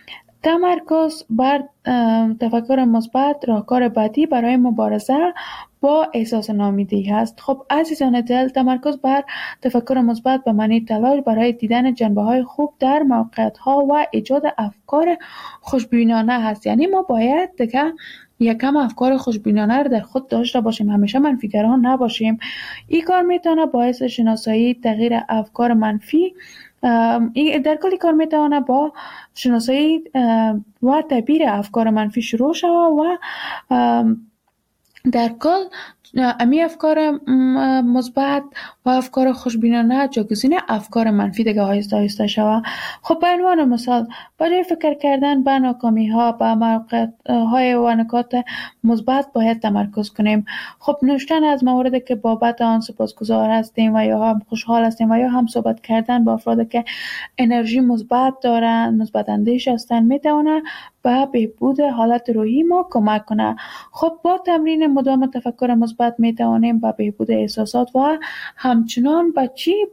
تمرکز بر تفکر مثبت راهکار بعدی برای مبارزه با احساس ناامیدی هست. خب عزیزان دل، تمرکز بر تفکر مثبت به معنی تلاش برای دیدن جنبه‌های خوب در موقعیت‌ها و ایجاد افکار خوشبینانه هست. یعنی ما باید دیگه یکم افکار خوشبینانه رو در خود داشته باشیم، همیشه منفیگران نباشیم. این کار میتونه باعث شناسایی تغییر افکار منفی در کل کار میتونه با شناسایی و تعبیر افکار منفی شروع شود و در کل امی افکار مثبت و افکار خوشبینانه جایگزین افکار منفی دیگه آهسته آهسته شود. خب به عنوان مثال، برای فکر کردن به ناکامی ها، به موقعیت های و نکات مثبت باید تمرکز کنیم. خب نوشتن از مواردی که بابت آن سپاسگزار هستیم و یا هم خوشحال هستیم و یا هم صحبت کردن با افرادی که انرژی مثبت دارن، مثبت اندیش هستن، میتونه به بهبود حالت روحی ما کمک کنه. خب با تمرین مدام تفکر مثبت میتوانیم به بهبود احساسات و همچنان به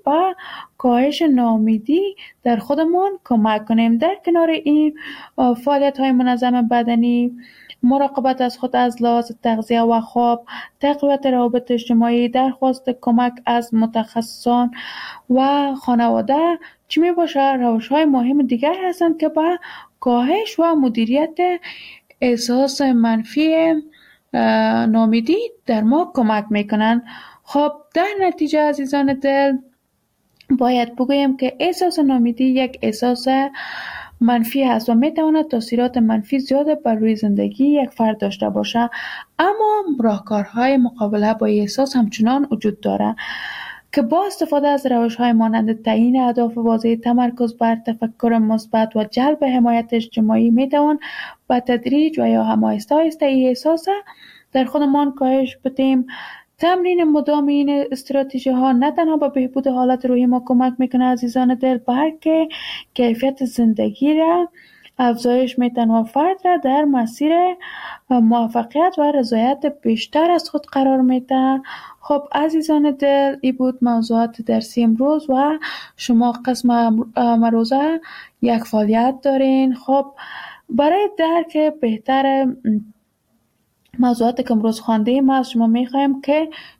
کاهش ناامیدی در خودمان کمک کنیم. در کنار این فعالیت های منظم بدنی، مراقبت از خود از لحاظ تغذیه و خواب، تقویت روابط اجتماعی، درخواست کمک از متخصصان و خانواده چی می باشه روش های مهم دیگر هستند که به کاهش و مدیریت احساس منفی ناامیدی در ما کمک میکنن. خب در نتیجه عزیزان دل، باید بگویم که احساس ناامیدی یک احساس منفی هست و میتواند تاثیرات منفی زیاد بر روی زندگی یک فرد داشته باشه، اما راهکارهای مقابله با این احساس همچنان وجود داره که با استفاده از روش‌های مانند تعیین اهداف واضح، تمرکز بر تفکر مثبت و جلب حمایت اجتماعی میتوان به تدریج و یا هم آهسته آهسته این احساس در خودمان کاهش بدیم. تمرین مدام این استراتژی ها نه تنها به بهبود حالت روحی ما کمک میکنه عزیزان دل، بلکه کیفیت زندگی را افزایش میتن و فرد را در مسیر موفقیت و رضایت بیشتر از خود قرار میده. خب عزیزان دل، این بود موضوعات درسی امروز و شما قسم امروزه یک فعالیت دارین. خب برای درک بهتر موضوعاتی که امروز خواندیم از شما میخوایم که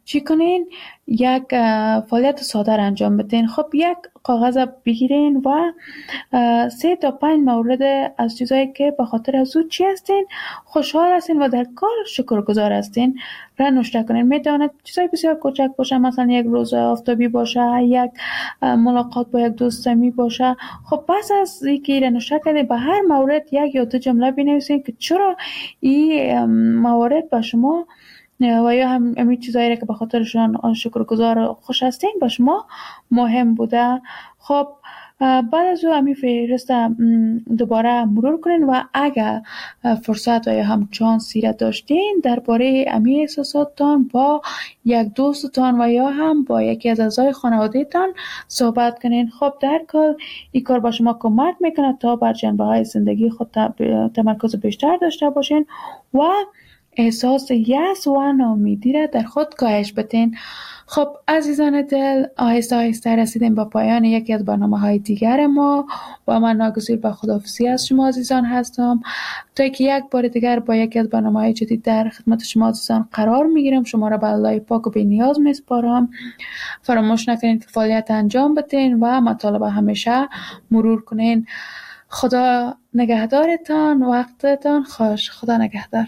چی کنین؟ یک فعالیت ساده را انجام بدین. خب یک کاغذ بگیرین و 3 تا 5 مورد از چیزایی که به خاطر از او چی هستین خوشحال هستین و در کار شکرگزار هستین را نوشته کنین. میتواند چیزای بسیار کوچک باشه، مثلا یک روز آفتابی باشه، یک ملاقات با یک دوست صمیمی باشه. خب پس از اینکه را نوشته کردین به هر مورد یک یا دو جمله بنویسین که چرا این موارد به شما و یا همین چیزایی که به خاطرشان شکرگزار خوش هستین به شما مهم بوده. خب بعد از او همین فهرست دوباره مرور کنین و اگر فرصت و یا هم چانسی را داشتین درباره همین احساساتتان با یک دوستتان و یا هم با یکی از اعضای خانواده‌تان صحبت کنین. خب در کل این کار با شما کمک میکنه تا بر جنبه‌های زندگی خود تمرکز بیشتر داشته باشین و احساس یأس و ناامیدی را در خود کاهش بدین. خب عزیزان دل، آهسته آهسته رسیدیم به پایان یکی از برنامه‌های دیگر ما و من ناگزیر به خداحافظی از شما عزیزان هستم تا که یک بار دیگر با یکی از برنامه‌های جدید در خدمت شما عزیزان قرار میگیرم. شما را به الله پاک و بی‌نیاز میسپارم. فراموش نکنید که فعالیت انجام بدین و مطالب همیشه مرور کنین. خدا نگهدارتان، وقتتان خوش. خدا نگهدار.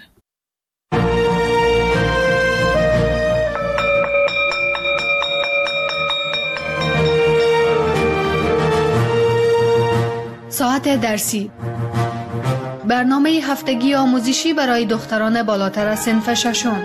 ساعت درسی، برنامه هفتگی آموزشی برای دختران بالاتر از صنف ششم.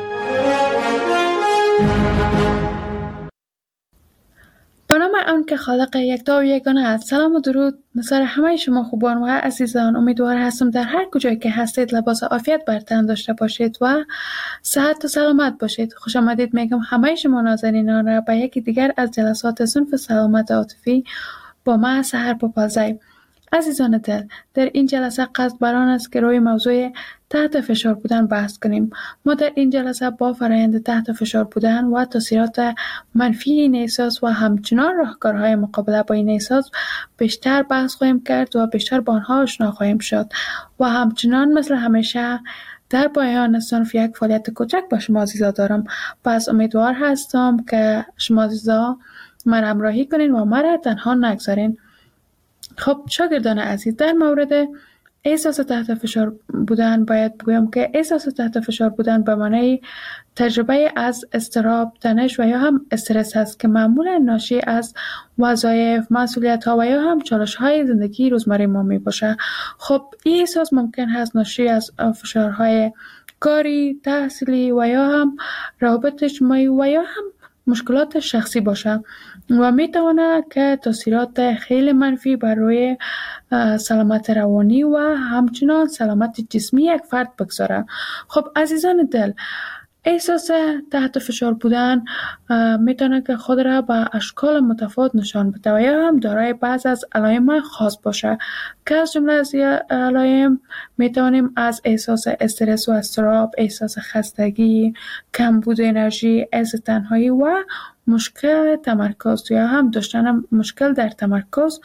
به نام آن که خالق یکتا و یگانه است. سلام و درود نثار همه شما خوبان و عزیزان. امیدوار هستم در هر کجایی که هستید لباس عافیت بر تن داشته باشید و صحت و سلامت باشید. خوش آمدید میگم همه شما نازنینان را به یکی دیگر از جلسات صنف سلامت عاطفی با من سحر پاپالزی. عزیزان دل، در این جلسه قصد بر آن است که روی موضوع تحت فشار بودن بحث کنیم. ما در این جلسه با فرآیند تحت فشار بودن و تاثیرات منفی این احساس و همچنان راهکارهای مقابله با این احساس بیشتر بحث خواهیم کرد و بیشتر با آنها آشنا خواهیم شد و همچنان مثل همیشه در پایان صنف یک فعالیت کوچک با شما عزیزا دارم. پس امیدوار هستم که شما عزیزا من همراهی کنین و مرا تنها نگذارین. خب شاگردان عزیز، در مورد احساس تحت فشار بودن باید بگویم که احساس تحت فشار بودن به معنای تجربه از اضطراب، تنش و یا هم استرس است که معمولا ناشی از وظایف، مسئولیت‌ها و یا هم چالش‌های زندگی روزمره ما میباشه. خب این احساس ممکن هست ناشی از فشارهای کاری، تحصیلی و یا هم روابط اجتماعی و یا هم مشکلات شخصی باشه و میتونه که تاثیرات خیلی منفی بر روی سلامت روانی و همچنان سلامت جسمی یک فرد بگذاره. خب عزیزان دل، احساس تحت فشار بودن میتونه که خود را به اشکال متفاوت نشان بده و یا هم دارای بعض از علائم خاص باشه که از جمله از علائم میتونیم از احساس استرس و اضطراب، احساس خستگی، کمبود انرژی، حس تنهایی و مشکل تمرکز یا هم داشتن مشکل در تمرکز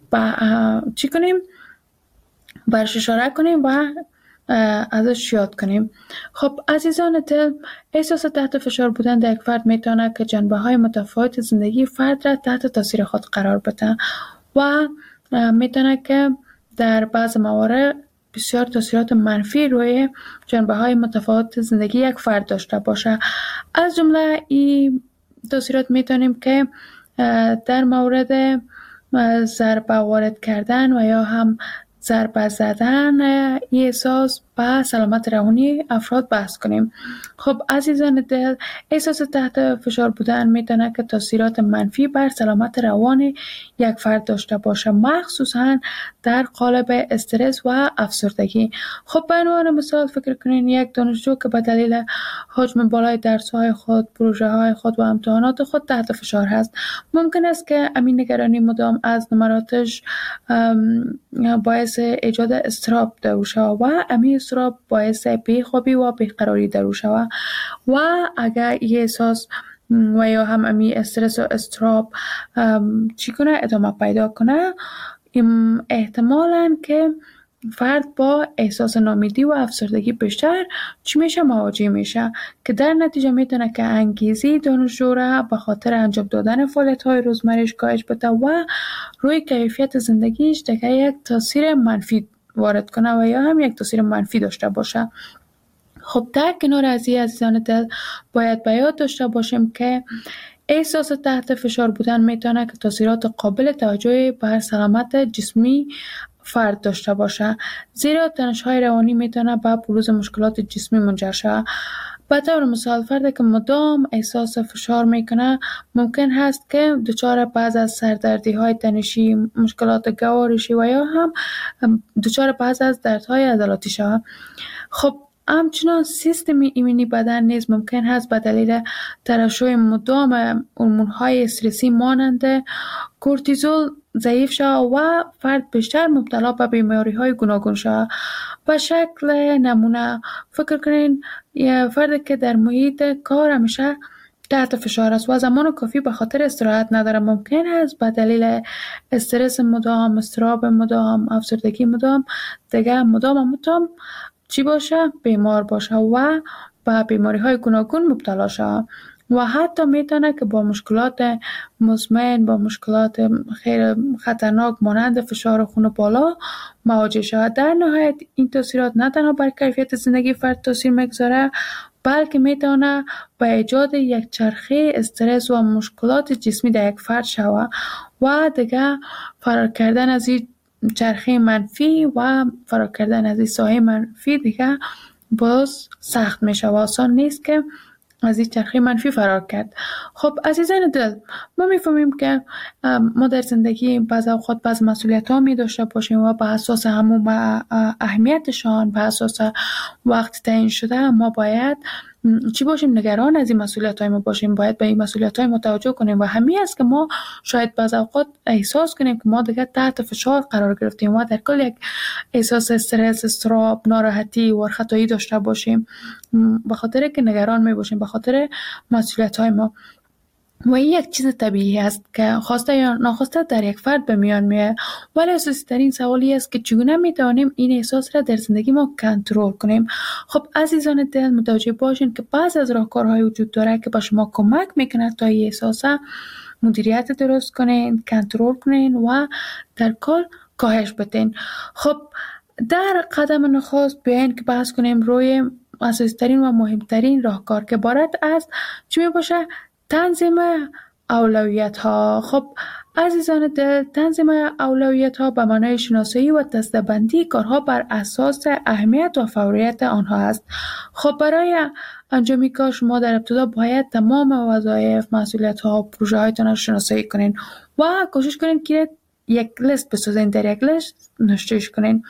چی کنیم؟ برش اشاره کنیم و ازش یاد کنیم. خب عزیزان دل، احساس تحت فشار بودن در یک فرد میتونه که جنبه‌های متفاوت زندگی فرد را تحت تاثیر خود قرار بده و میتونه که در بعض موارد بسیار تاثیرات منفی روی جنبه‌های متفاوت زندگی یک فرد داشته باشه. از جمله این تاثیرات میتونیم که در مورد ضربه وارد کردن و یا هم ضربه زدن این احساس به سلامت روانی افراد بحث کنیم. خب عزیزان دل، احساس تحت فشار بودن میتونه که تاثیرات منفی بر سلامت روان یک فرد داشته باشه، مخصوصا در قالب استرس و افسردگی. خب به عنوان مثال فکر کنین یک دانشجو که به دلیل حجم بالای درس‌های خود، پروژه‌های خود و امتحانات خود تحت فشار هست. ممکن است که امین نگرانی مدام از نمراتش باعث ایجاد اضطراب در شود و امین اضطراب باعث بیخوابی و بیقراری در شود و اگر این احساس و یا هم امی استرس و اضطراب چی کنه ادامه پیدا کنه، احتمالاً که فرد با احساس ناامیدی و افسردگی بیشتر چی میشه مواجه میشه که در نتیجه میتونه که انگیزه دانشجو را به خاطر انجام دادن فعالیت‌های روزمره‌اش کاهش بده و روی کیفیت زندگیش دیگه یک تاثیر منفی وارد کنه و یا هم یک تاثیر منفی داشته باشه. خب در کنار از این عزیزان دل باید به یاد داشته باشیم که احساس تحت فشار بودن میتونه که تاثیرات قابل توجهی بر سلامت جسمی فرد داشته باشه، زیرا تنش‌های روانی میتونه به بروز مشکلات جسمی منجر شه. به طور مثال فردی که مدام احساس فشار میکنه ممکن هست که دچار بعض از سردردی‌های تنشی، مشکلات گوارشی و یا هم دچار بعض از دردهای عضلاتی شود. خب همچنان سیستم ایمنی بدن نیز ممکن هست به دلیل ترشح مدام هورمون‌های استرسی مانند کورتیزول ضعیف شود و فرد بیشتر مبتلا به بیماری‌های گوناگون شود. به شکل نمونه فکر کنین یه فردی که در محیط کار همیشه تحت فشار است و زمان کافی به خاطر استراحت نداره ممکن است به دلیل استرس مدام، اضطراب مدام، افسردگی مدام دیگه مدام چی باشه؟ بیمار باشه و به بیماری‌های گوناگون مبتلا شود و حتی میتونه که با مشکلات مزمن، با مشکلات خیلی خطرناک مانند فشار خون بالا مواجه شود. در نهایت این تاثیرات نه تنها بر کیفیت زندگی فرد تاثیر میگذاره بلکه میتونه به ایجاد یک چرخه استرس و مشکلات جسمی در یک فرد شود و دیگه فرار کردن از این چرخه منفی و فرار کردن از این سایه منفی دیگه باز سخت میشه و آسان نیست که از این چرخه منفی فرار کرد. خب عزیزان دل، ما میفهمیم که ما در زندگی بعض اوقات بعض مسئولیت ها می داشته باشیم و به اساس همون اهمیتشان، به اساس وقت تعیین شده ما باید چی باشیم؟ نگران از این مسئولیت های ما باشیم، باید به این مسئولیت های ما توجه کنیم و همین است که ما شاید بعض اوقات احساس کنیم که ما دیگه تحت فشار قرار گرفتیم و در کل یک احساس استرس، اضطراب، ناراحتی و خطایی داشته باشیم به خاطر که نگران می باشیم به خاطر مسئولیت های ما. و این یک چیز طبیعی است که خواسته یا ناخواسته در یک فرد به میان میاد، ولی اساسی ترین سوالی است که چگونه میتوانیم این احساس را در زندگی ما کنترل کنیم. خب عزیزان دل متوجه باشین که بعض از راهکارهای وجود داره که به شما کمک میکنه تا این احساس مدیریت درست کنین، کنترل کنین و در کل کاهش بدین. خب در قدم نخست بیاین که بحث کنیم روی اساسی ترین و مهمترین راهکار که عبارت از چی میباشه؟ تنظیم اولویت ها. خب عزیزان دل، تنظیم اولویت ها به معنای شناسایی و دسته‌بندی کارها بر اساس اهمیت و فوریت آنها است. خب برای انجام کار شما در ابتدا باید تمام وظایف، مسئولیت ها و پروژه هایتان را شناسایی کنین و کوشش کنین که یک لیست بسازین، در یک لیست نوشتهش کنین.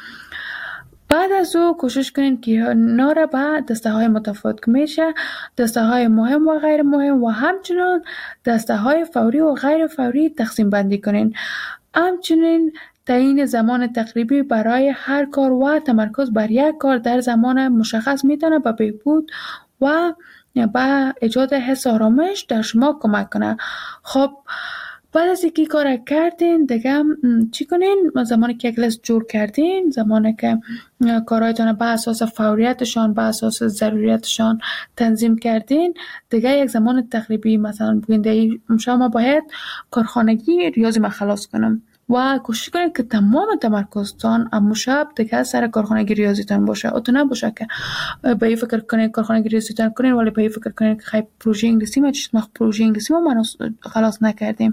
بعد از او کوشش کنین که ناره به دسته های متفاوت که میشه دسته های مهم و غیر مهم و همچنین دسته های فوری و غیر فوری تقسیم بندی کنین. همچنین تعیین زمان تقریبی برای هر کار و تمرکز بر یک کار در زمان مشخص میتونه به بهبود و به ایجاد حس آرامش در شما کمک کنه. خب بعد از اینکه کار کردین دیگه چی کنین؟ زمانی که یک لیست جور کردین، زمانی که کارهایتان به اساس فوریتشان، به اساس ضروریتشان تنظیم کردین، دیگه یک زمان تقریبی مثلا بگین شما باید کارخانگی ریاضی ما خلاص کنم و کوشش کنید که تمام تمرکزتان اما شب دیگه سر کارخانگی ریاضیتان باشه. او تو نباشه که به این فکر کنید کارخانگی ریاضیتان کنید ولی به این فکر کنید که خیلی پروژه انگلیسی ما پروژه انگلیسی ما خلاص نکردیم.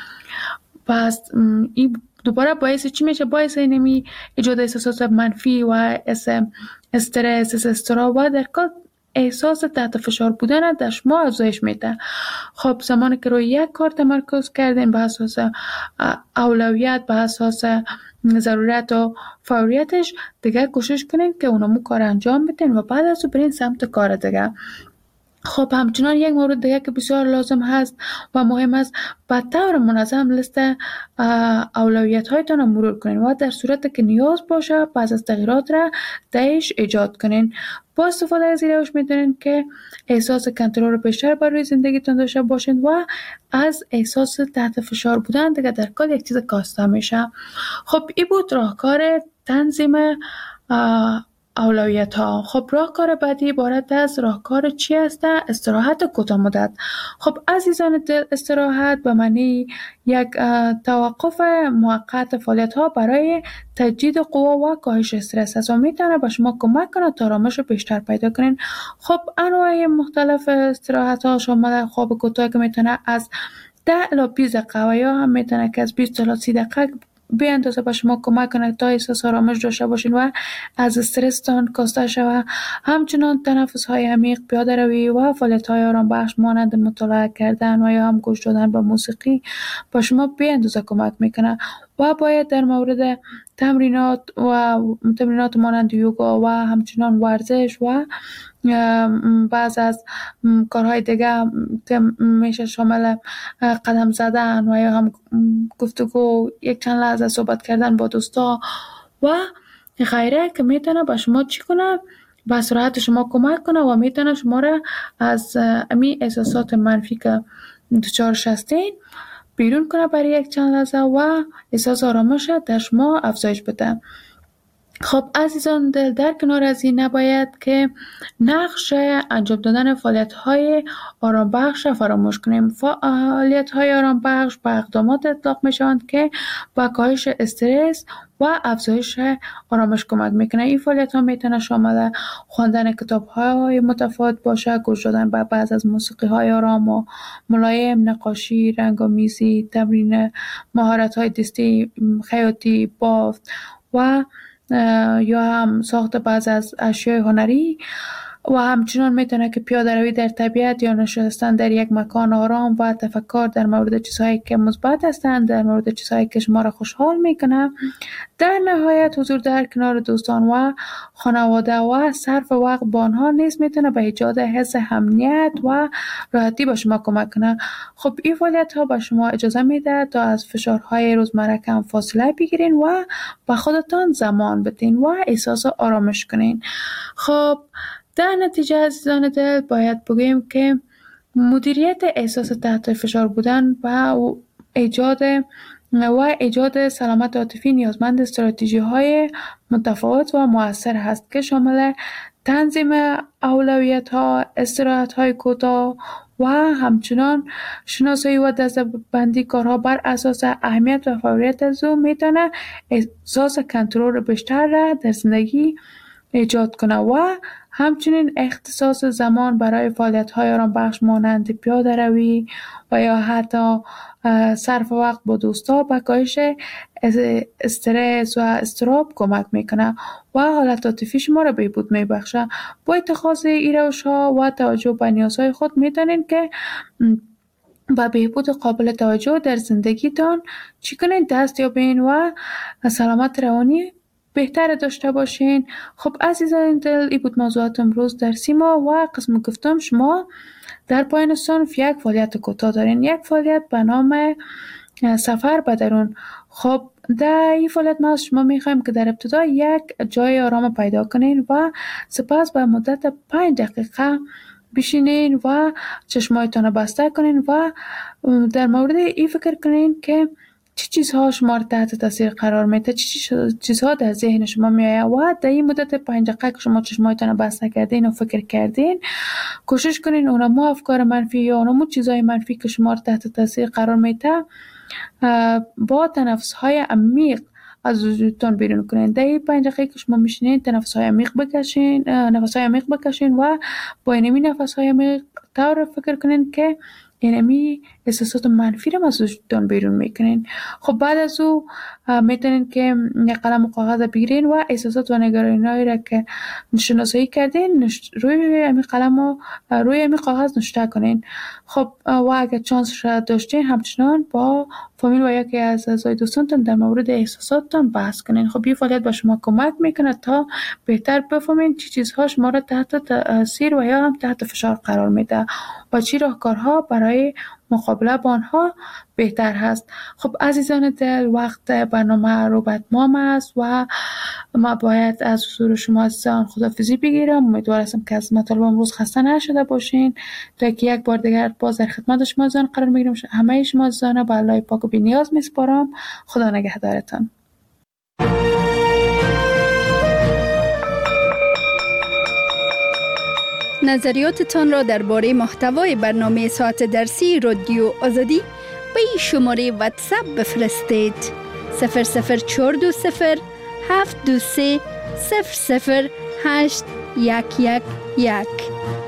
پس این دوباره باعث چی میشه؟ باعث اینمی ایجاد احساسات منفی و استرس، اضطراب و در کل احساس تحت فشار بودن در شما افزایش میده. خب زمانی که روی یک کار تمرکز کردین به اساس اولویت، به اساس ضرورت و فوریتش، دیگه کوشش کنین که اونمو کار انجام بدین و بعد از اون برین سمت کار دیگه. خب همچنان یک مورد دیگه که بسیار لازم هست و مهم است، به طور منظم لیست اولویت هایتان رو مرور کنین و در صورت که نیاز باشه بعض از تغییرات را درش ایجاد کنین. با استفاده از این روش میتونین که احساس کنترل بیشتر بر روی زندگیتون داشته باشین و از احساس تحت فشار بودن دیگه در کل یک چیز کاسته میشه. خب این بود راهکار تنظیم اولویت ها. خب راهکار بعدی عبارت از راهکار چی است؟ استراحت کوتاه مدت. خب عزیزان دل، استراحت به معنی یک توقف موقت فعالیت ها برای تجدید قوا و کاهش استرس است و میتونه به شما کمک کنه تا آرامش بیشتر پیدا کنین. خب انواع مختلف استراحت ها شامل خواب کوتاه که میتونه از 10 الی 20 دقیقه و یا هم میتونه که از 20 الی 30 دقیقه به اندازه به شما کمک کنه تا احساس آرامش داشته باشین و از استرس تان کاسته شوه. همچنان تنفس های عمیق، پیاده روی و فعالیت های آرام بخش مانند مطالعه کردن و یا هم گوش دادن به موسیقی به شما به اندازه کمک میکنه. و باید در مورد تمرینات مانند یوگا و همچنان ورزش و بعض از کارهای دیگه که میشه شامل قدم زدن و یا هم گفتگو، یک چند لحظه صحبت کردن با دوستا و غیره که میتونه به شما چی کنه؟ به سرعت شما کمک کنه و میتونه شما را از امی احساسات منفی که دچارش هستین بیرون کنه برای یک چند لحظه و احساس آرامش در شما افزایش بده. خب عزیزان دل، در کنار از این نباید که نقش انجام دادن فعالیت‌های آرام بخش فراموش کنیم. فعالیت‌های آرام بخش به اقدامات اطلاق می‌شوند که با کاهش استرس و افزایش آرامش کمک میکنه. این فعالیت‌ها میتونه شامل خواندن کتاب‌های متفاوت باشه، گوش دادن به بعض از موسیقی‌های آرام و ملایم، نقاشی، رنگ‌آمیزی، تمرین مهارت‌های دستی، خیاطی، بافت و یا هم ساخت بعض از اشیاء هنری و همچنان میتونه که پیاده روی در طبیعت یا نشستن در یک مکان آرام و تفکر در مورد چیزهایی که مثبت هستند، در مورد چیزهایی که شما را خوشحال میکنه. در نهایت حضور در کنار دوستان و خانواده و صرف وقت با آنها نیز میتونه به ایجاد حس امنیت و راحتی به شما کمک کنه. خب این فعالیت ها به شما اجازه میده تا از فشارهای روزمره کم فاصله بگیرین و به خودتان زمان بدین و احساس آرامش کنین. خب در نتیجه عزیزان دل باید بگویم که مدیریت احساس تحت فشار بودن و ایجاد سلامت عاطفی نیازمند استراتژی‌های متفاوت و مؤثر هست که شامل تنظیم اولویت‌ها، استراحت‌های کوتاه و همچنان شناسایی و دسته‌بندی کارها بر اساس اهمیت و فوریت از او میتونه احساس کنترل بیشتر را در زندگی ایجاد کنه و همچنین اختصاص زمان برای فعالیت‌های آرام بخش مانند پیاده روی و یا حتی صرف وقت با دوستا به کاهش استرس و اضطراب کمک میکنه و حالت عاطفی شما را بهبود میبخشه. با اتخاذ این روش‌ها و توجه به نیازهای خود میتونین که با بهبود قابل توجه در زندگیتان چی کنین؟ دست یابین و سلامت روانی بهتر داشته باشین. خب عزیزان دل، این بود موضوعات امروز در سیما و قسم گفتم شما در پایان صنف یک فعالیت کوتاه دارین، یک فعالیت به نام سفر به درون. خب در این فعالیت ما از شما میخوایم که در ابتدا یک جای آرام پیدا کنین و سپس به مدت 5 دقیقه بشینین و چشمایتان بسته کنین و در مورد این فکر کنین که چه چیزها شما را تحت تاثیر قرار میده، چه چیزها در ذهن شما میآید و در این مدت 5 دقیقه که شما چشمایتان بسته کردین و فکر کردین کوشش کنین اونمو افکار منفی یا اونمو چیزهای منفی که شما را تحت تاثیر قرار میده با تنفس‌های عمیق از وجودتان بیرون کنین. در این 5 دقیقه که شما میشینین نفس‌های عمیق بکشین و با اینمی نفس‌های عمیق طور فکر کنین که اینمی احساسات منفی رو از وجودتان بیرون میکنین. خب بعد از او میتونین که یک قلم و کاغذ بگیرین و احساسات و نگرانی‌هایی را که شناسایی کردین روی امی قلم و روی امی کاغذ نوشته کنین. خب و اگر چانس را داشتین همچنان با فامیل و یکی از اعضای دوستانتان در مورد احساساتتان بحث کنین. خب این فعالیت به شما کمک میکنه تا بهتر بفهمین چه چیزها شما را تحت تاثیر و یا هم تحت فشار قرار میده و چی راهکارها برای مقابله با آنها بهتر هست. خب عزیزان دل، وقت برنامه رو به اتمام است و ما باید از حضور شما عزیزان خداحافظی بگیرم. امیدوار هستم که از مطالب امروز خسته نشده باشین تا که یک بار دیگر باز در خدمت شما عزیزان قرار میگیرم. همه شما عزیزان به الله پاک و بی‌نیاز میسپارم. خدا نگهدارتان. نظریاتتان را درباره محتوای برنامه ساعت درسی رادیو آزادی به این شماره واتساپ بفرستید. 00420 723 008 111